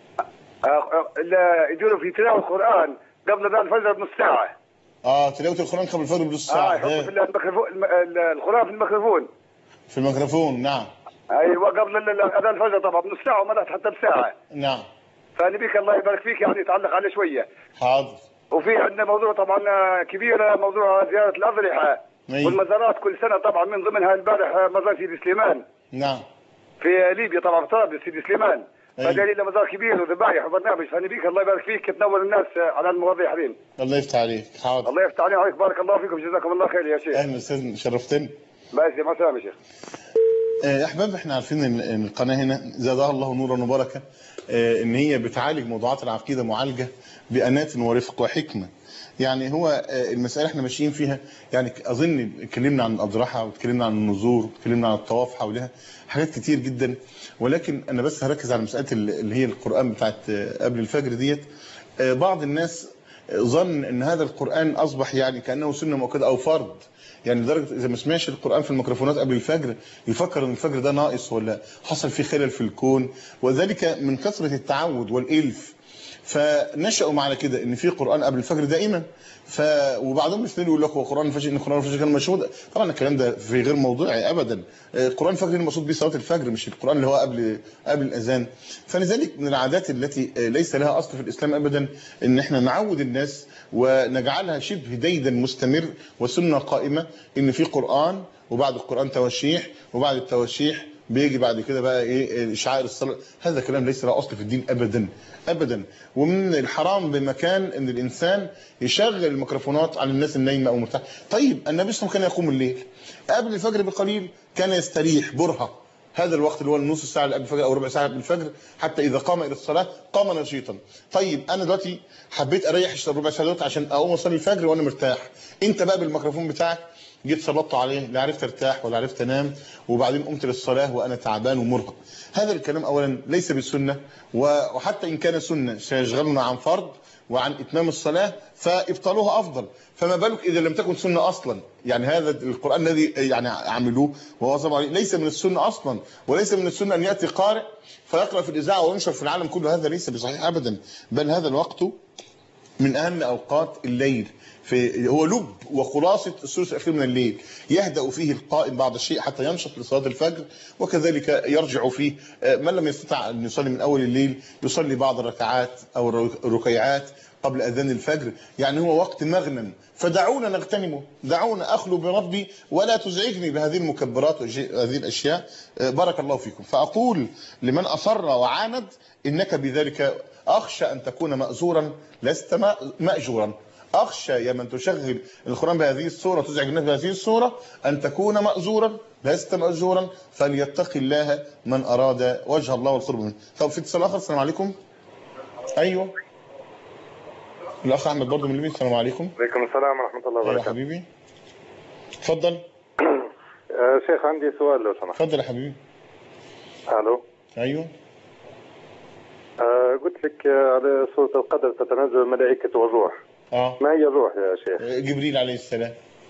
يقولوا في تلاوه القران قبل اذان الفجر بنص ساعه. اه تلاوه القران قبل الفجر بنص ساعه. اه يحطوا في الميكروفون القران في الميكروفون. في الميكروفون نعم. ايوه قبل اذان الفجر طبعا بنص ساعه ومدت حتى بساعه. نعم. فنبيك الله يبارك فيك يعني تعلق عليه شويه. حاضر. وفي عندنا موضوع طبعا كبير، موضوع زياره الاضرحه والمزارات كل سنه، طبعا من ضمنها البارح مزار سيدي سليمان. نعم. في ليبيا طبعا في طرابلس سيدي سليمان. فدليل مزار كبير وذبايح وبرنامج، فنبيك الله يبارك فيك تنور الناس على المواضيع هذين. الله يفتح عليك. حاضر. الله يفتح عليك، بارك الله فيكم، جزاكم الله خير يا شيخ. اهلا وسهلا، شرفتني. ماشي، مع السلامه يا شيخ. يا احباب احنا عارفين ان القناه هنا زادها الله نورا وبركه ان هي بتعالج موضوعات العقيده معالجه بانات ورفق وحكمه. يعني هو المساله احنا ماشيين فيها، يعني اظن اتكلمنا عن الاضرحه واتكلمنا عن النذور واتكلمنا عن الطواف، حواليها حاجات كتير جدا، ولكن انا بس هركز على مساله اللي هي القران بتاعت قبل الفجر ديت. بعض الناس ظن ان هذا القران اصبح يعني كانه سنه مؤكده او فرض، يعني لدرجه اذا ما سمعش القران في الميكروفونات قبل الفجر يفكر ان الفجر ده ناقص ولا حصل فيه خلل في الكون، وذلك من كثره التعود والالف. فنشأوا معنا كده ان في قران قبل الفجر دائما، ف وبعضهم يستدلوا يقول لك هو قران الفجر ان قران الفجر كان مشهود. طبعا الكلام ده في غير موضوعي ابدا. قران الفجر المقصود به صلاه الفجر، مش القران اللي هو قبل قبل الاذان. فلذلك من العادات التي ليس لها اصل في الاسلام ابدا ان احنا نعود الناس ونجعلها شبه ديدا مستمر وسنه قائمه ان في قران وبعد القران توشيح وبعد التوشيح بيجي بعد كده بقى ايه شعائر الصلاه. هذا كلام ليس له اصل في الدين ابدا ابدا. ومن الحرام بمكان ان الانسان يشغل الميكروفونات على الناس النايمه او مرتاحه. طيب النبي صلى الله عليه وسلم كان يقوم الليل قبل الفجر بقليل، كان يستريح برهه، هذا الوقت اللي هو النص ساعه اللي قبل الفجر او ربع ساعه قبل الفجر، حتى اذا قام الى الصلاه قام نشيطا. طيب انا دلوقتي حبيت اريح الربع ساعه دلوقتي عشان اقوم اصلي الفجر وانا مرتاح، انت بقى بالميكروفون بتاعك جيت سلطت عليه، لا عرفت ارتاح ولا عرفت انام، وبعدين قمت للصلاه وانا تعبان ومرهق. هذا الكلام اولا ليس بالسنه، وحتى ان كان سنه سيشغلنا عن فرض وعن اتمام الصلاه فابطالها افضل، فما بالك اذا لم تكن سنه اصلا. يعني هذا القران الذي يعني عملوه وواظبوا عليه ليس من السنه اصلا، وليس من السنه ان ياتي قارئ فيقرا في الاذاعه وينشر في العالم كله، هذا ليس بصحيح ابدا. بل هذا الوقت من اهم اوقات الليل، في هو لب وخلاصه الثلث الاخير من الليل، يهدأ فيه القائم بعض الشيء حتى ينشط لصلاه الفجر، وكذلك يرجع فيه من لم يستطع ان يصلي من اول الليل يصلي بعض الركعات او الركيعات قبل اذان الفجر. يعني هو وقت مغنم، فدعونا نغتنمه، دعونا اخلو بربي ولا تزعجني بهذه المكبرات وهذه الاشياء. بارك الله فيكم. فاقول لمن اصر وعاند انك بذلك اخشى ان تكون مأزورا لست مأجورا. اخشى يا من تشغل القرآن بهذه الصورة تزعج الناس بهذه الصورة ان تكون مأزورا لست مأجورا، فليتقي الله من اراد وجه الله والقرب منه. طب في اتصال اخر. السلام عليكم. ايوه الاخ احمد برضه من ليبيا. السلام عليكم. وعليكم السلام ورحمه الله وبركاته. يا حبيبي اتفضل. شيخ عندي سؤال لو سمحت. اتفضل يا حبيبي. الو. ايوه. آه قلت لك على سورة القدر تتنزل الملائكة والروح. اه ما هي الروح يا شيخ؟ جبريل عليه السلام.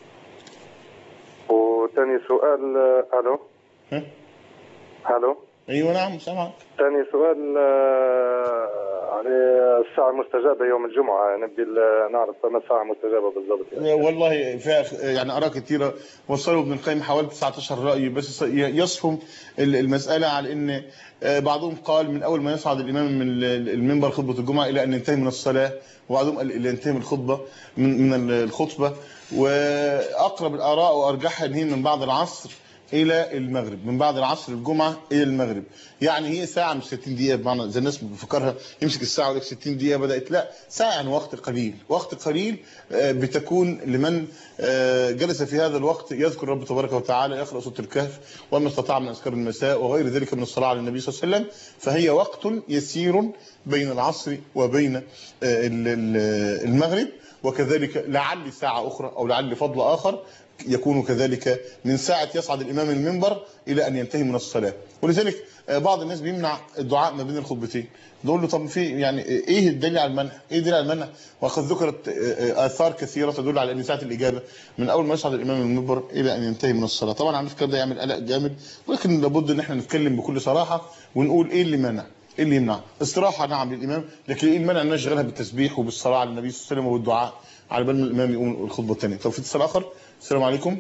وثاني سؤال. الو. ها؟ الو. ايوه نعم سامعك. ثاني سؤال على الساعة المستجابة يوم الجمعة، نبي نعرف ما الساعة المستجابة بالضبط يعني. والله فيها يعني آراء كثيرة، وصلوا ابن القيم حوالي تسعة عشر رأي، بس يصفهم المسألة على ان بعضهم قال من اول ما يصعد الامام من المنبر خطبة الجمعة الى ان ينتهي من الصلاة، وبعضهم قال الى ينتهي من الخطبة من من الخطبة، واقرب الآراء وارجحها ان هي من بعد العصر الى المغرب، من بعد العصر الجمعه الى المغرب. يعني هي ساعه مش ستين دقيقه، بمعنى زي الناس بتفكرها يمسك الساعه ويقول لك ستين دقيقه بدات، لا ساعه يعني وقت قليل، وقت قليل بتكون لمن جلس في هذا الوقت يذكر رب تبارك وتعالى، يقرا سوره الكهف وما استطاع من اذكار المساء وغير ذلك من الصلاه على النبي صلى الله عليه وسلم. فهي وقت يسير بين العصر وبين المغرب، وكذلك لعل ساعة أخرى أو لعل فضل آخر يكون كذلك من ساعة يصعد الإمام المنبر إلى أن ينتهي من الصلاة. ولذلك بعض الناس بيمنع الدعاء ما بين الخطبتين، نقول له طب في يعني ايه الدليل على المنع؟ ايه الدليل على المنع؟ وقد ذكرت اثار كثيره تدل على ان ساعه الاجابه من اول ما يصعد الامام المنبر الى ان ينتهي من الصلاه. طبعا على فكره ده يعمل قلق جامد، ولكن لابد ان احنا نتكلم بكل صراحه ونقول ايه اللي منع؟ ايه اللي يمنع؟ استراحه نعم للامام، لكن ايه المنع ان نشغلها بالتسبيح وبالصلاه على النبي صلى الله عليه وسلم وبالدعاء على بال ما الامام يقوم الخطبه الثانيه. طب في اتصال اخر. السلام عليكم.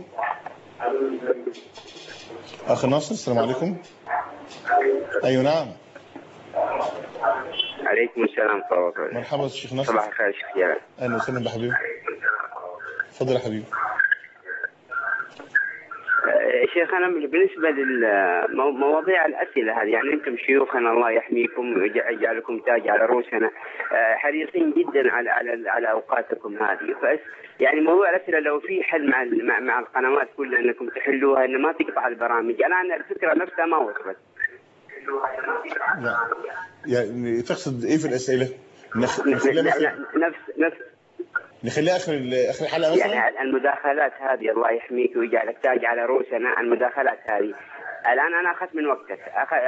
اخ ناصر السلام عليكم. ايوه نعم. عليكم السلام ورحمة الله وبركاته. مرحبا الشيخ ناصر. صباح الخير شيخ جلال. اهلا وسهلا بحبيبي. اتفضل يا حبيبي. شيخ انا بالنسبه للمواضيع الاسئله هذه، يعني انتم شيوخنا الله يحميكم ويجعلكم تاج على رؤوسنا، حريصين جدا على على على اوقاتكم هذه، فاس يعني موضوع الاسئله لو في حل مع مع القنوات كلها انكم تحلوها، ان ما تقطع البرامج. الان الفكره نفسها ما وصلت. لا يعني تقصد ايه في الاسئله؟ نخ... نفس نفس نخليها اخر اخر الحلقه مثلا؟ يعني المداخلات هذه الله يحميك ويجعلك تاج على رؤوسنا، المداخلات هذه الان انا اخذت من وقتك،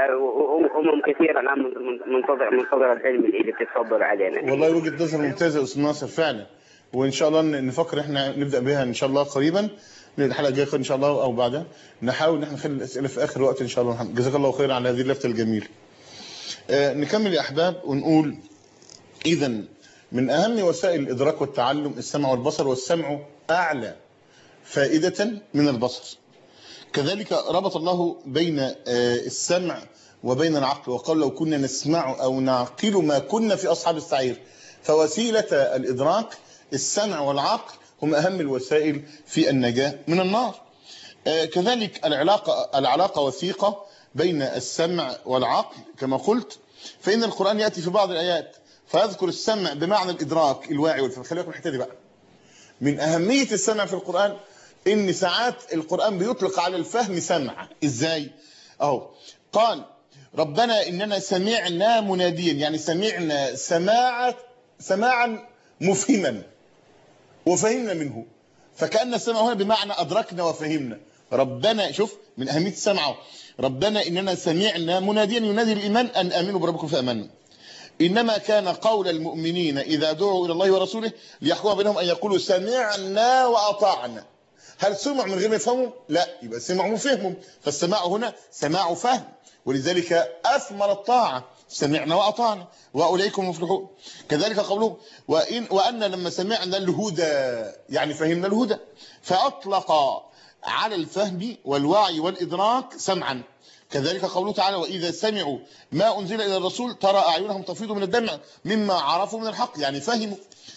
امم كثيره الان منتظر منتظر العلم اللي بتتفضل علينا. والله وجهه نظر ممتازه يا استاذ ناصر فعلا، وان شاء الله نفكر احنا نبدا بها ان شاء الله قريبا، الحلقه الجايه ان شاء الله او بعدها، نحاول ان احنا نخلي الاسئله في اخر وقت ان شاء الله. جزاك الله خيرا على هذه اللفته الجميله. آه نكمل يا احباب ونقول اذا من اهم وسائل الادراك والتعلم السمع والبصر، والسمع اعلى فائده من البصر. كذلك ربط الله بين آه السمع وبين العقل، وقال لو كنا نسمع او نعقل ما كنا في اصحاب السعير. فوسيله الادراك السمع والعقل هم أهم الوسائل في النجاة من النار. آه كذلك العلاقة العلاقة وثيقة بين السمع والعقل كما قلت، فإن القرآن يأتي في بعض الآيات فيذكر السمع بمعنى الإدراك الواعي والفهم. خلي بالكم الحتة دي بقى، من أهمية السمع في القرآن إن ساعات القرآن بيطلق على الفهم سمع. إزاي؟ أهو قال ربنا إننا سمعنا مناديا، يعني سمعنا سماعا سماعا مفهما وفهمنا منه، فكأن السمع هنا بمعنى أدركنا وفهمنا. ربنا شوف من أهمية السمع، ربنا إننا سمعنا مناديا ينادي الإيمان أن آمنوا بربكم فآمنا. إنما كان قول المؤمنين إذا دعوا إلى الله ورسوله ليحكم بينهم أن يقولوا سمعنا وأطعنا. هل سمع من غير ما يفهموا؟ لا، يبقى سمعوا وفهموا، فالسماع هنا سماع فهم، ولذلك أثمر الطاعة، سمعنا وأطعنا وأولئك المفلحون. كذلك قوله وإن وأن لما سمعنا الهدى يعني فهمنا الهدى، فأطلق على الفهم والوعي والإدراك سمعا. كذلك قوله تعالى وإذا سمعوا ما أنزل إلى الرسول ترى أعينهم تفيض من الدمع مما عرفوا من الحق، يعني فهموا.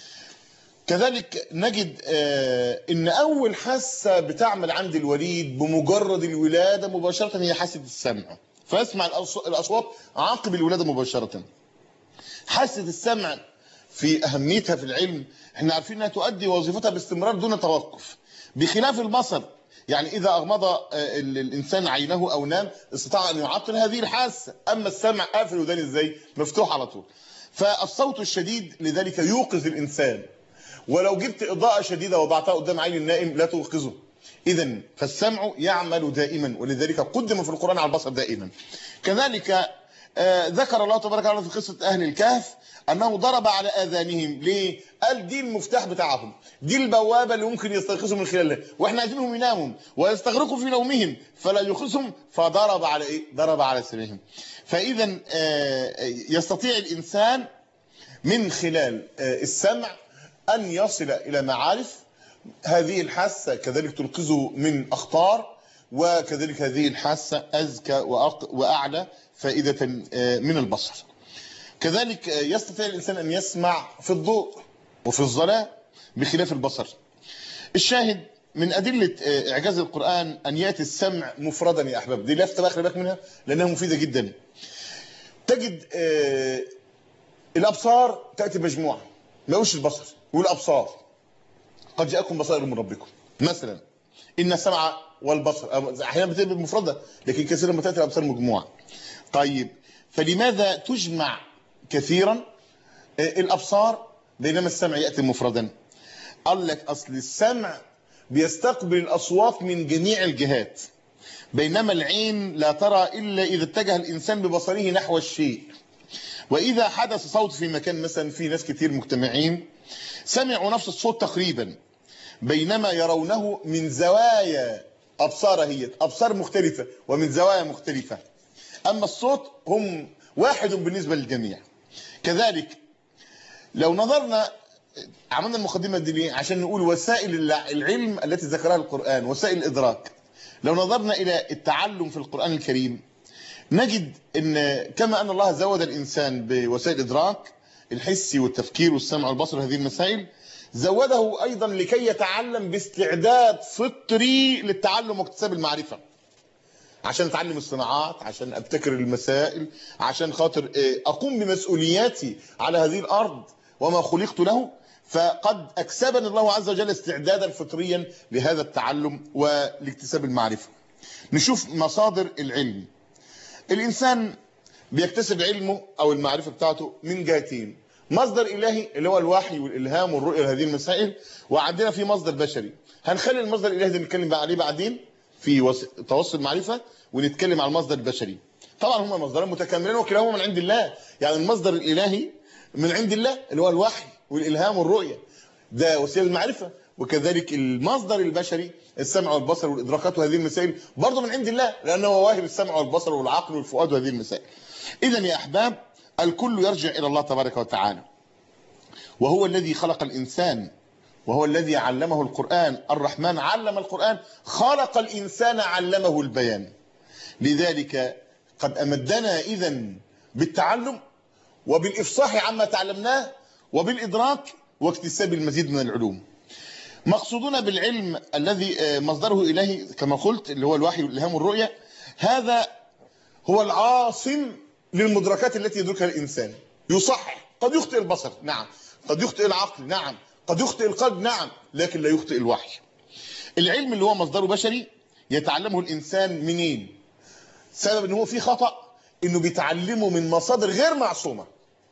كذلك نجد إن أول حاسة بتعمل عند الوليد بمجرد الولادة مباشرة هي حاسة السمع، فيسمع الأصوات عقب الولادة مباشرة. حاسة السمع في أهميتها في العلم احنا عارفين انها تؤدي وظيفتها باستمرار دون توقف، بخلاف البصر. يعني إذا أغمض الإنسان عينه أو نام استطاع أن يعطل هذه الحاسة، أما السمع قافل وداني إزاي؟ مفتوح على طول. فالصوت الشديد لذلك يوقظ الإنسان، ولو جبت إضاءة شديدة وضعتها قدام عين النائم لا توقظه. إذا فالسمع يعمل دائما، ولذلك قدم في القرآن على البصر دائما. كذلك آه ذكر الله تبارك وتعالى في قصة أهل الكهف أنه ضرب على آذانهم. ليه؟ قال دي المفتاح بتاعهم، دي البوابة اللي ممكن يستيقظوا من خلالها، واحنا عايزينهم يناموا ويستغرقوا في نومهم فلا يخصهم، فضرب على ايه؟ ضرب على سمعهم. فإذا آه يستطيع الإنسان من خلال آه السمع أن يصل إلى معارف. هذه الحاسة كذلك تنقذه من أخطار، وكذلك هذه الحاسة أذكى وأعلى فائدة من البصر. كذلك يستطيع الإنسان أن يسمع في الضوء وفي الظلام بخلاف البصر. الشاهد من أدلة إعجاز القرآن أن يأتي السمع مفردا يا أحباب. دي لفتة بقى خلي بالك منها لأنها مفيدة جدا. تجد الأبصار تأتي مجموعة، ما يقولش البصر، يقول الأبصار. قد جاءكم بصائر من ربكم مثلا، إن السمع والبصر أحيانا بتبقى مفردة، لكن كثيرا ما تأتي الأبصار مجموعة. طيب فلماذا تجمع كثيرا الأبصار بينما السمع يأتي مفردا؟ قال لك أصل السمع بيستقبل الأصوات من جميع الجهات، بينما العين لا ترى إلا إذا اتجه الإنسان ببصره نحو الشيء. وإذا حدث صوت في مكان مثلا في ناس كتير مجتمعين سمعوا نفس الصوت تقريبا، بينما يرونه من زوايا أبصار هي أبصار مختلفة ومن زوايا مختلفة، أما الصوت هم واحد بالنسبة للجميع. كذلك لو نظرنا، عملنا المقدمة دي ليه؟ عشان نقول وسائل العلم التي ذكرها القرآن، وسائل الإدراك. لو نظرنا إلى التعلم في القرآن الكريم نجد أن كما أن الله زود الإنسان بوسائل الإدراك الحسي والتفكير والسمع والبصر هذه المسائل، زوده أيضا لكي يتعلم باستعداد فطري للتعلم واكتساب المعرفة، عشان أتعلم الصناعات، عشان أبتكر المسائل، عشان خاطر أقوم بمسؤولياتي على هذه الأرض وما خلقت له. فقد أكسبني الله عز وجل استعدادا فطريا لهذا التعلم ولاكتساب المعرفة. نشوف مصادر العلم. الإنسان بيكتسب علمه أو المعرفة بتاعته من جهتين: مصدر إلهي اللي هو الوحي والإلهام والرؤية لهذه المسائل، وعندنا في مصدر بشري. هنخلي المصدر الإلهي ده نتكلم بقى عليه بعدين في وس... توصل المعرفة، ونتكلم على المصدر البشري. طبعا هما مصدرين متكاملين وكلاهما من عند الله، يعني المصدر الإلهي من عند الله اللي هو الوحي والإلهام والرؤية، ده وسيلة المعرفة، وكذلك المصدر البشري السمع والبصر والإدراكات وهذه المسائل برضه من عند الله، لأنه هو واهب السمع والبصر والعقل والفؤاد وهذه المسائل. إذا يا أحباب، الكل يرجع إلى الله تبارك وتعالى، وهو الذي خلق الإنسان، وهو الذي علمه القرآن. الرحمن علم القرآن، خلق الإنسان علمه البيان. لذلك قد أمدنا إذن بالتعلم وبالإفصاح عما تعلمناه وبالإدراك واكتساب المزيد من العلوم. مقصودنا بالعلم الذي مصدره إلهي كما قلت اللي هو الوحي والإلهام والرؤية، هذا هو العاصم للمدركات التي يدركها الإنسان. يصحح، قد يخطئ البصر نعم، قد يخطئ العقل نعم، قد يخطئ القلب نعم، لكن لا يخطئ الوحي. العلم اللي هو مصدره بشري يتعلمه الإنسان منين؟ سبب ان هو فيه خطأ انه بيتعلمه من مصادر غير معصومة،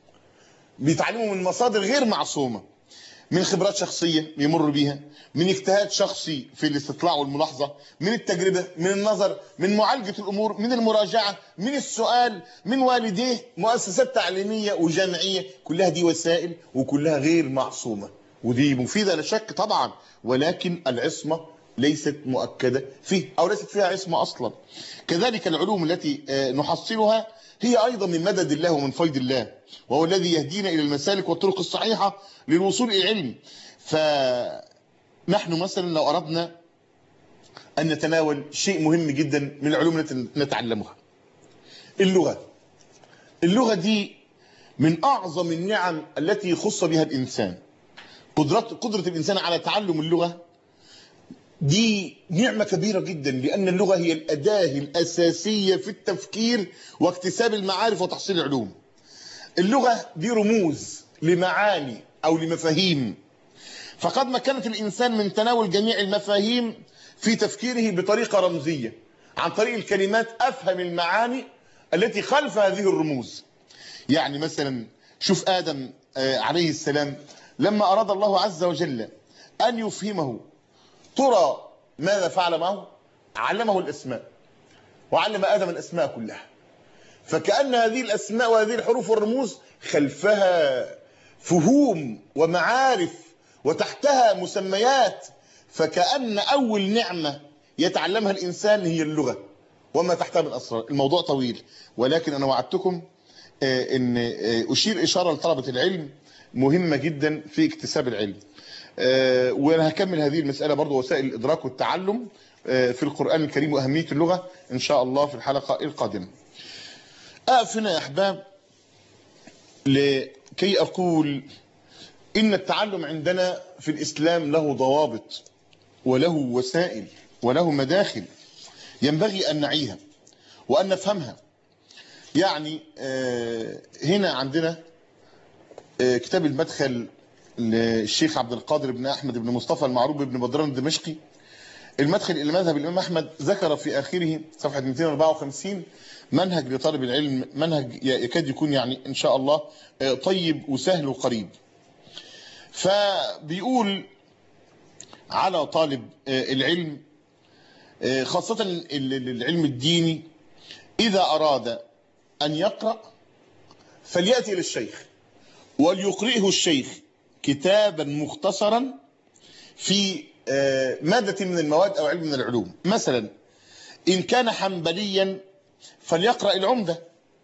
بيتعلمه من مصادر غير معصومة، من خبرات شخصية يمر بيها، من اجتهاد شخصي في الاستطلاع والملاحظة، من التجربة، من النظر، من معالجة الأمور، من المراجعة، من السؤال، من والديه، مؤسسات تعليمية وجامعية، كلها دي وسائل وكلها غير معصومة، ودي مفيدة لا شك طبعا، ولكن العصمة ليست مؤكدة فيه أو ليست فيها عصمة أصلا. كذلك العلوم التي نحصلها هي أيضا من مدد الله ومن فيض الله، وهو الذي يهدينا إلى المسالك والطرق الصحيحة للوصول إلى العلم. فنحن مثلا لو أردنا أن نتناول شيء مهم جدا من العلوم التي نتعلمها، اللغة. اللغة دي من أعظم النعم التي يخص بها الإنسان. قدرة, قدرة الإنسان على تعلم اللغة دي نعمة كبيرة جدا، لأن اللغة هي الأداة الأساسية في التفكير واكتساب المعارف وتحصيل العلوم. اللغة دي رموز لمعاني أو لمفاهيم، فقد مكنت الإنسان من تناول جميع المفاهيم في تفكيره بطريقة رمزية، عن طريق الكلمات أفهم المعاني التي خلف هذه الرموز. يعني مثلا شوف آدم عليه السلام لما أراد الله عز وجل أن يفهمه ترى ماذا فعل معه؟ علمه الأسماء، وعلم آدم الأسماء كلها، فكأن هذه الأسماء وهذه الحروف والرموز خلفها فهوم ومعارف وتحتها مسميات، فكأن أول نعمة يتعلمها الإنسان هي اللغة وما تحتها من أسرار. الموضوع طويل، ولكن أنا وعدتكم أن أشير إشارة لطلبة العلم مهمة جدا في اكتساب العلم. أه وانا هكمل هذه المسألة برضو، وسائل الإدراك والتعلم أه في القرآن الكريم وأهمية اللغة إن شاء الله في الحلقة القادمة. أقف هنا يا أحباب لكي أقول إن التعلم عندنا في الإسلام له ضوابط وله وسائل وله مداخل ينبغي أن نعيها وأن نفهمها. يعني أه هنا عندنا أه كتاب المدخل للشيخ عبد القادر بن أحمد بن مصطفى المعروف بن بدران الدمشقي. المدخل إلى مذهب الإمام أحمد ذكر في آخره صفحة مئتين وأربعة وخمسين منهج لطالب العلم، منهج يكاد يكون يعني إن شاء الله طيب وسهل وقريب. فبيقول على طالب العلم خاصة العلم الديني إذا أراد أن يقرأ فليأتي للشيخ وليقرئه الشيخ كتابا مختصرا في مادة من المواد أو علم من العلوم. مثلا إن كان حنبليا فليقرأ العمدة،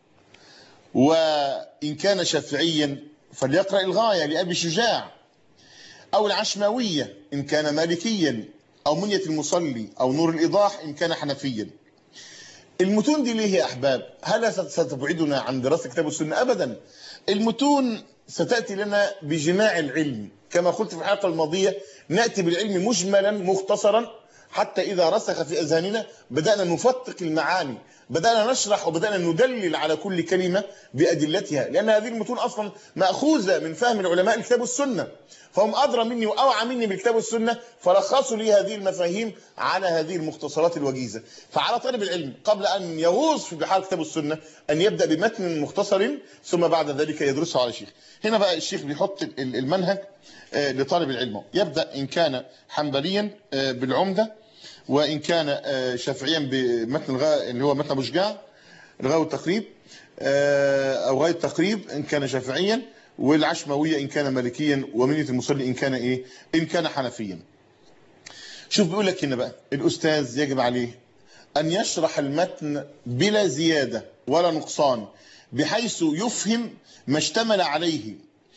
وإن كان شافعيا فليقرأ الغاية لأبي شجاع، أو العشماوية إن كان مالكيا، أو منية المصلي، أو نور الإيضاح إن كان حنفيا. المتون دي ليه يا أحباب؟ هل ستبعدنا عن دراسة كتاب السنة؟ أبدا. المتون ستأتي لنا بجماع العلم، كما قلت في الحلقة الماضية نأتي بالعلم مجملا مختصرا حتى إذا رسخ في أذهاننا بدأنا نفتق المعاني، بدأنا نشرح وبدأنا ندلل على كل كلمة بأدلتها، لأن هذه المتون أصلا مأخوذة من فهم العلماء الكتاب والسنة، فهم أدرى مني وأوعى مني بالكتاب والسنة، فلخصوا لي هذه المفاهيم على هذه المختصرات الوجيزة. فعلى طالب العلم قبل أن يغوص في بحار الكتاب والسنة أن يبدأ بمتن مختصر ثم بعد ذلك يدرسه على الشيخ. هنا بقى الشيخ بيحط المنهج لطالب العلم، يبدأ إن كان حنبليا بالعمدة، وإن كان شافعيا بمتن الغاية اللي هو متن أبو شجاع الغاية والتقريب، أو غاية التقريب إن كان شافعيا، والعشماوية إن كان مالكيا، ومنية المصلي إن كان إيه إن كان حنفيا. شوف بيقول لك هنا بقى الأستاذ يجب عليه أن يشرح المتن بلا زيادة ولا نقصان، بحيث يفهم ما اشتمل عليه،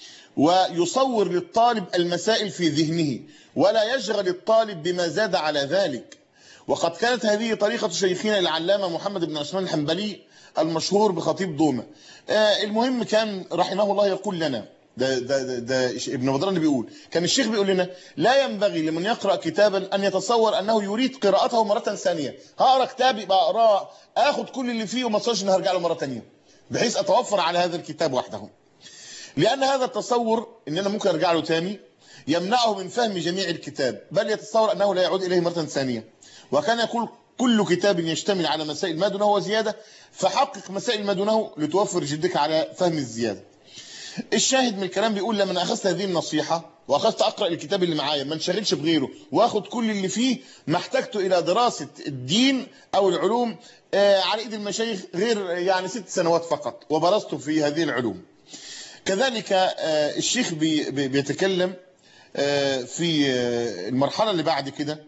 ويصور للطالب المسائل في ذهنه، ولا يشغل الطالب بما زاد على ذلك. وقد كانت هذه طريقة شيخنا العلامة محمد بن عثمان الحنبلي المشهور بخطيب دومة. آه المهم كان رحمه الله يقول لنا، ده, ده, ده, ده ابن بدران بيقول، كان الشيخ بيقول لنا لا ينبغي لمن يقرأ كتابا أن يتصور أنه يريد قراءته مرة ثانية. هقرأ كتاب يبقى أقرأ أخذ كل اللي فيه وما تصورش أن هرجع له مرة ثانية، بحيث أتوفر على هذا الكتاب وحده. لأن هذا التصور إن أنا ممكن أرجع له تاني يمنعه من فهم جميع الكتاب، بل يتصور أنه لا يعود إليه مرة ثانية. وكان يقول كل كتاب يشتمل على مسائل ما دونه وزيادة، فحقق مسائل ما دونه لتوفر جدك على فهم الزيادة. الشاهد من الكلام بيقول لما أخذت هذه النصيحة وأخذت أقرأ الكتاب اللي معايا ما انشغلش بغيره وأخذ كل اللي فيه، ما احتجت إلى دراسة الدين أو العلوم آه على إيد المشايخ غير يعني ست سنوات فقط، وبرزت في هذه العلوم. كذلك آه الشيخ بي بي بيتكلم آه في آه المرحلة اللي بعد كده،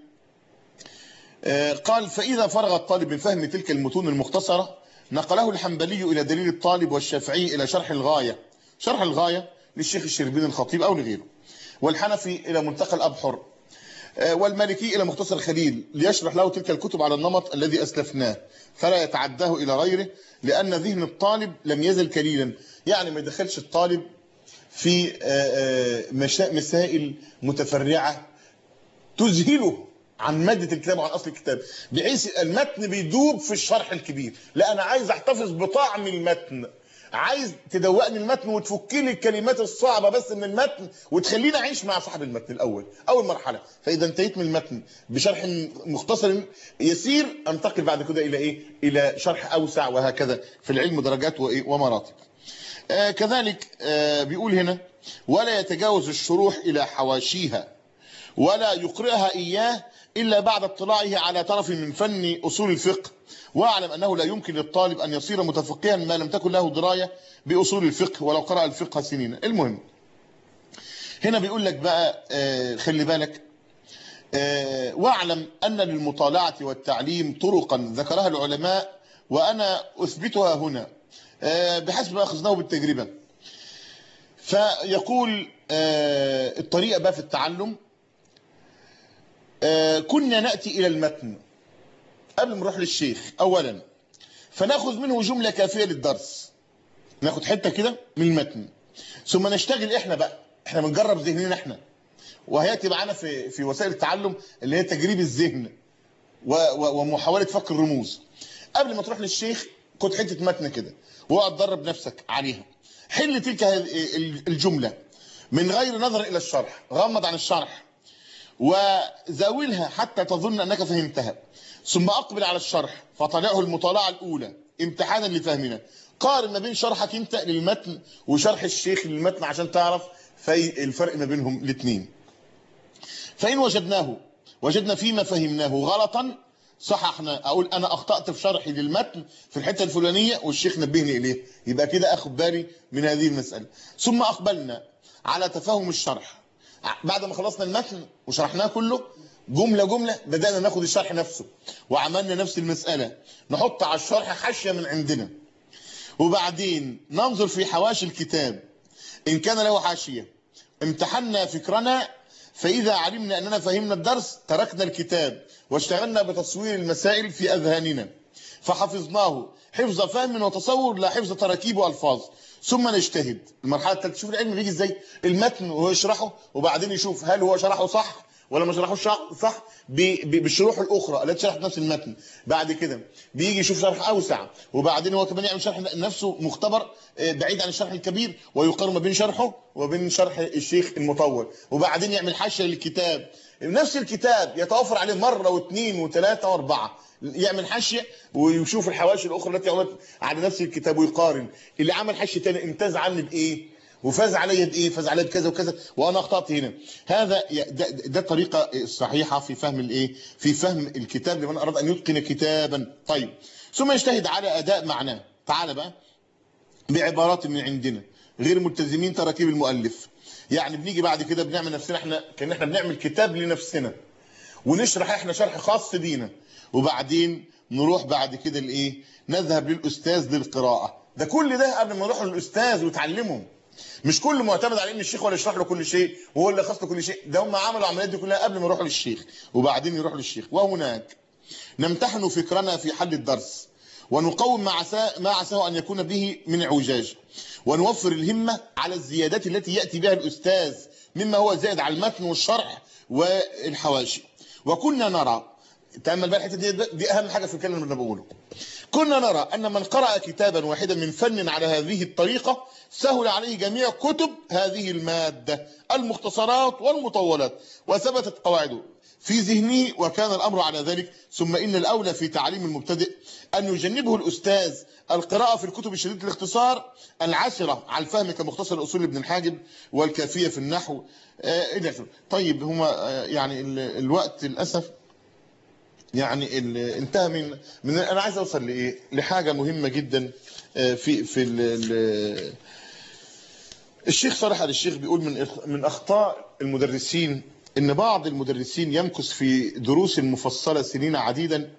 آه قال فإذا فرغ الطالب من فهم تلك المتون المختصرة نقله الحنبلي إلى دليل الطالب، والشافعي إلى شرح الغاية، شرح الغاية للشيخ الشربيني الخطيب أو لغيره، والحنفي إلى منتقى الأبحر، والمالكي إلى مختصر خليل ليشرح له تلك الكتب على النمط الذي أسلفناه فلا يتعداه إلى غيره، لأن ذهن الطالب لم يزل كليلا. يعني ما يدخلش الطالب في مسائل متفرعة تذهله عن مادة الكتاب وعن أصل الكتاب، بحيث المتن بيدوب في الشرح الكبير. لا، أنا عايز أحتفظ بطعم المتن، عايز تدوقني المتن وتفك لي الكلمات الصعبة بس من المتن وتخليني أعيش مع صاحب المتن الأول، أول مرحلة. فإذا انتهيت من المتن بشرح مختصر يسير أنتقل بعد كده إلى إيه؟ إلى شرح أوسع، وهكذا في العلم درجات وإيه ومراتب. آه كذلك آه بيقول هنا ولا يتجاوز الشروح إلى حواشيها، ولا يقرئها إياه إلا بعد اطلاعه على طرف من فن أصول الفقه، واعلم أنه لا يمكن للطالب أن يصير متفقها ما لم تكن له دراية بأصول الفقه ولو قرأ الفقه سنين. المهم هنا بيقول لك بقى آه خلي بالك آه واعلم أن للمطالعة والتعليم طرقا ذكرها العلماء وأنا أثبتها هنا آه بحسب ما أخذناه بالتجربة. فيقول آه الطريقة بقى في التعلم، آه كنا نأتي إلى المتن قبل ما نروح للشيخ أولا، فناخذ منه جملة كافية للدرس، ناخذ حتة كده من المتن، ثم نشتغل إحنا بقى، إحنا بنجرب ذهننا إحنا، وهيأتي معانا في في وسائل التعلم اللي هي تجريب الذهن ومحاولة فك الرموز. قبل ما تروح للشيخ خد حتة متن كده واقعد درب نفسك عليها، حل تلك الجملة من غير نظر إلى الشرح، غمض عن الشرح وزاولها حتى تظن أنك فهمتها، ثم أقبل على الشرح فطلعه المطالعة الأولى امتحانا لفهمنا. قارن ما بين شرحك أنت للمتن وشرح الشيخ للمتن عشان تعرف في الفرق ما بينهم الاثنين. فإن وجدناه وجدنا فيما فهمناه غلطا صححنا، اقول انا اخطأت في شرحي للمتن في الحته الفلانيه والشيخ نبهني اليه، يبقى كده اخد بالي من هذه المساله. ثم اقبلنا على تفاهم الشرح بعد ما خلصنا المتن وشرحناه كله جمله جمله، بدانا ناخد الشرح نفسه وعملنا نفس المساله، نحط على الشرح حاشيه من عندنا، وبعدين ننظر في حواشي الكتاب ان كان له حاشيه، امتحنا فكرنا، فإذا علمنا أننا فهمنا الدرس تركنا الكتاب واشتغلنا بتصوير المسائل في أذهاننا فحفظناه حفظ فهم وتصور لا حفظ تراكيب وألفاظ، ثم نجتهد. المرحلة الثالثة، شوف العلم بيجي ازاي، المتن وهو يشرحه وبعدين يشوف هل هو شرحه صح ولا ما شرحوش صح بالشروح الاخرى التي شرحت نفس المتن. بعد كده بيجي يشوف شرح اوسع، وبعدين هو كمان يعمل شرح نفسه مختبر بعيد عن الشرح الكبير ويقارن ما بين شرحه وبين شرح الشيخ المطول، وبعدين يعمل حاشيه للكتاب، نفس الكتاب يتوفر عليه مره واثنين وثلاثه واربعه، يعمل حاشيه ويشوف الحواشي الاخرى التي عملت على نفس الكتاب ويقارن اللي عمل حاشيه ثاني امتاز عني بايه وفاز عليا بايه، فاز عليا بكذا وكذا وانا اخطات هنا. هذا ده, ده الطريقه الصحيحه في فهم الايه، في فهم الكتاب لمن اراد ان يتقن كتابا. طيب ثم يجتهد على اداء معناه. تعال بقى بعبارات من عندنا غير ملتزمين تراكيب المؤلف، يعني بنيجي بعد كده بنعمل نفسنا احنا كان احنا بنعمل كتاب لنفسنا ونشرح احنا شرح خاص بينا، وبعدين نروح بعد كده لايه، نذهب للاستاذ للقراءه. ده كل ده قبل ما نروح للاستاذ وتعلمهم، مش كل معتمد على ان الشيخ ولا يشرح له كل شيء وهو اللي خاص له كل شيء، ده هم عملوا العمليات دي كلها قبل ما يروحوا للشيخ وبعدين يروحوا للشيخ. وهناك نمتحن فكرنا في حل الدرس ونقوم ما عساه ما عساه ان يكون به من اعوجاج، ونوفر الهمه على الزيادات التي ياتي بها الاستاذ مما هو زائد على المتن والشرح والحواشي. وكنا نرى، تامل بقى الحته دي، دي اهم حاجه في الكلام اللي انا بقوله، كنا نرى ان من قرأ كتابا واحدا من فن على هذه الطريقه سهل عليه جميع كتب هذه الماده المختصرات والمطولات وثبتت قواعده في ذهنه وكان الامر على ذلك. ثم ان الاولى في تعليم المبتدئ ان يجنبه الاستاذ القراءه في الكتب الشديده الاختصار العسره على الفهم كمختصر الاصول لابن الحاجب والكافيه في النحو الى اخره. طيب هما يعني الوقت للاسف يعني انتهى من من انا عايز اوصل لايه، لحاجه مهمه جدا في في ال الشيخ صالح آل الشيخ بيقول من من اخطاء المدرسين ان بعض المدرسين يمكث في دروس مفصله سنين عديدا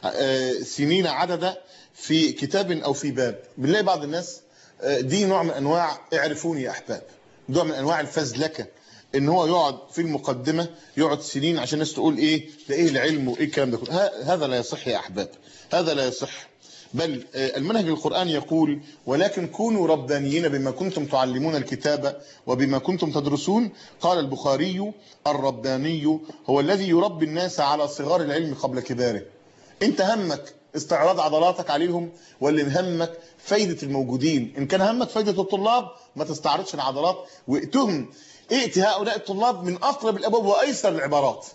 سنين عددا في كتاب او في باب. بنلاقي بعض الناس دي نوع من انواع، اعرفوني يا احباب، نوع من انواع الفزلكه، ان هو يقعد في المقدمه يقعد سنين عشان الناس تقول ايه ده، ايه العلم وايه الكلام ده كله. هذا لا يصح يا احباب، هذا لا يصح. بل المنهج القرآني يقول ولكن كونوا ربانيين بما كنتم تعلمون الكتاب وبما كنتم تدرسون. قال البخاري الرباني هو الذي يربي الناس على صغار العلم قبل كباره. انت همك استعراض عضلاتك عليهم ولا همك فايدة الموجودين؟ ان كان همك فايدة الطلاب ما تستعرضش العضلات واتهم ائت هؤلاء الطلاب من اقرب الابواب وايسر العبارات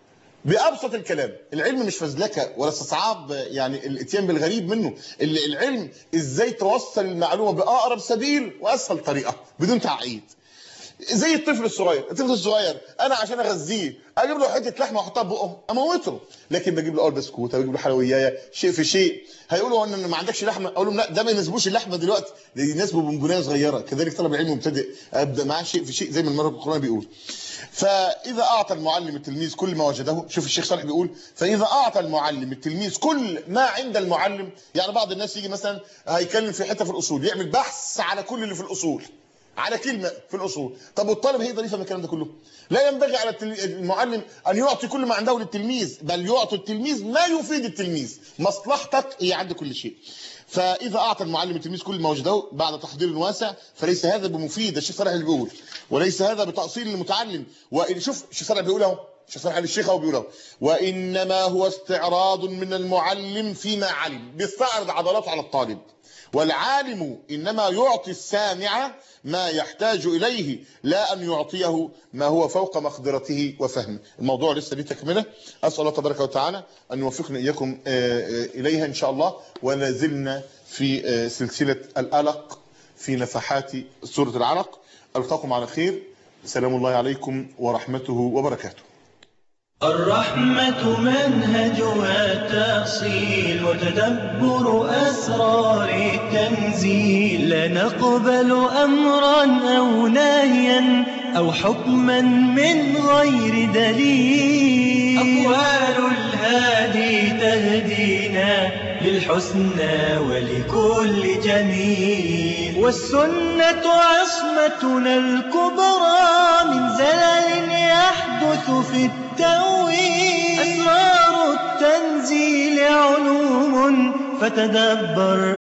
بأبسط الكلام. العلم مش فزلكه ولا استصعاب يعني الاتيان بالغريب منه، العلم ازاي توصل المعلومه باقرب سبيل واسهل طريقه بدون تعقيد. زي الطفل الصغير، الطفل الصغير انا عشان اغذيه اجيب له حته لحمه واحطها في بقه اموته، لكن بجيب له اول بسكوت بجيب له حلويايه شيء في شيء. هيقولوا ان ما عندكش لحمه، اقول لهم لا ده ما يناسبوش اللحمه دلوقتي، ده يناسبه بونبونيه صغيره. كذلك طلب العلم مبتدئ ابدا معاه شيء في شيء زي ما المرة القرآن بيقول. فاذا اعطى المعلم التلميذ كل ما وجده، شوف الشيخ صالح بيقول فاذا اعطى المعلم التلميذ كل ما عند المعلم. يعني بعض الناس يجي مثلا هيتكلم في حته في الاصول يعمل بحث على كل اللي في الاصول، على كلمه في الاصول. طب والطالب هيقدر يفهم الكلام ده كله؟ لا ينبغي على المعلم ان يعطي كل ما عنده للتلميذ، بل يعطي التلميذ ما يفيد التلميذ. مصلحتك هي عند كل شيء. فاذا اعطى المعلم التلميذ كل ما وجده بعد تحضير واسع فليس هذا بمفيد. الشيخ صالح اللي بيقول وليس هذا بتاصيل للمتعلم. وشوف الشيخ صالح بيقول اهو، الشيخ صالح الشيخ اهو بيقول اهو وانما هو استعراض من المعلم فيما علم، بيستعرض عضلاته على الطالب. والعالم انما يعطي السامع ما يحتاج اليه لا ان يعطيه ما هو فوق مقدرته وفهمه. الموضوع لسه ليه تكمله، اسال الله تبارك وتعالى ان يوفقنا اياكم اليها ان شاء الله. ولا زلنا في سلسله الالق في نفحات سوره العلق. القاكم على خير، سلام الله عليكم ورحمته وبركاته. الرحمة منهجها التأصيل وتدبر أسرار التنزيل. لا نقبل أمرا أو نهيا أو حكما من غير دليل. أقوال الهادي تهدينا للحسنى ولكل جميل. والسنة عصمتنا الكبرى من زلل يحدث في التأويل. أسرار التنزيل علوم فتدبر.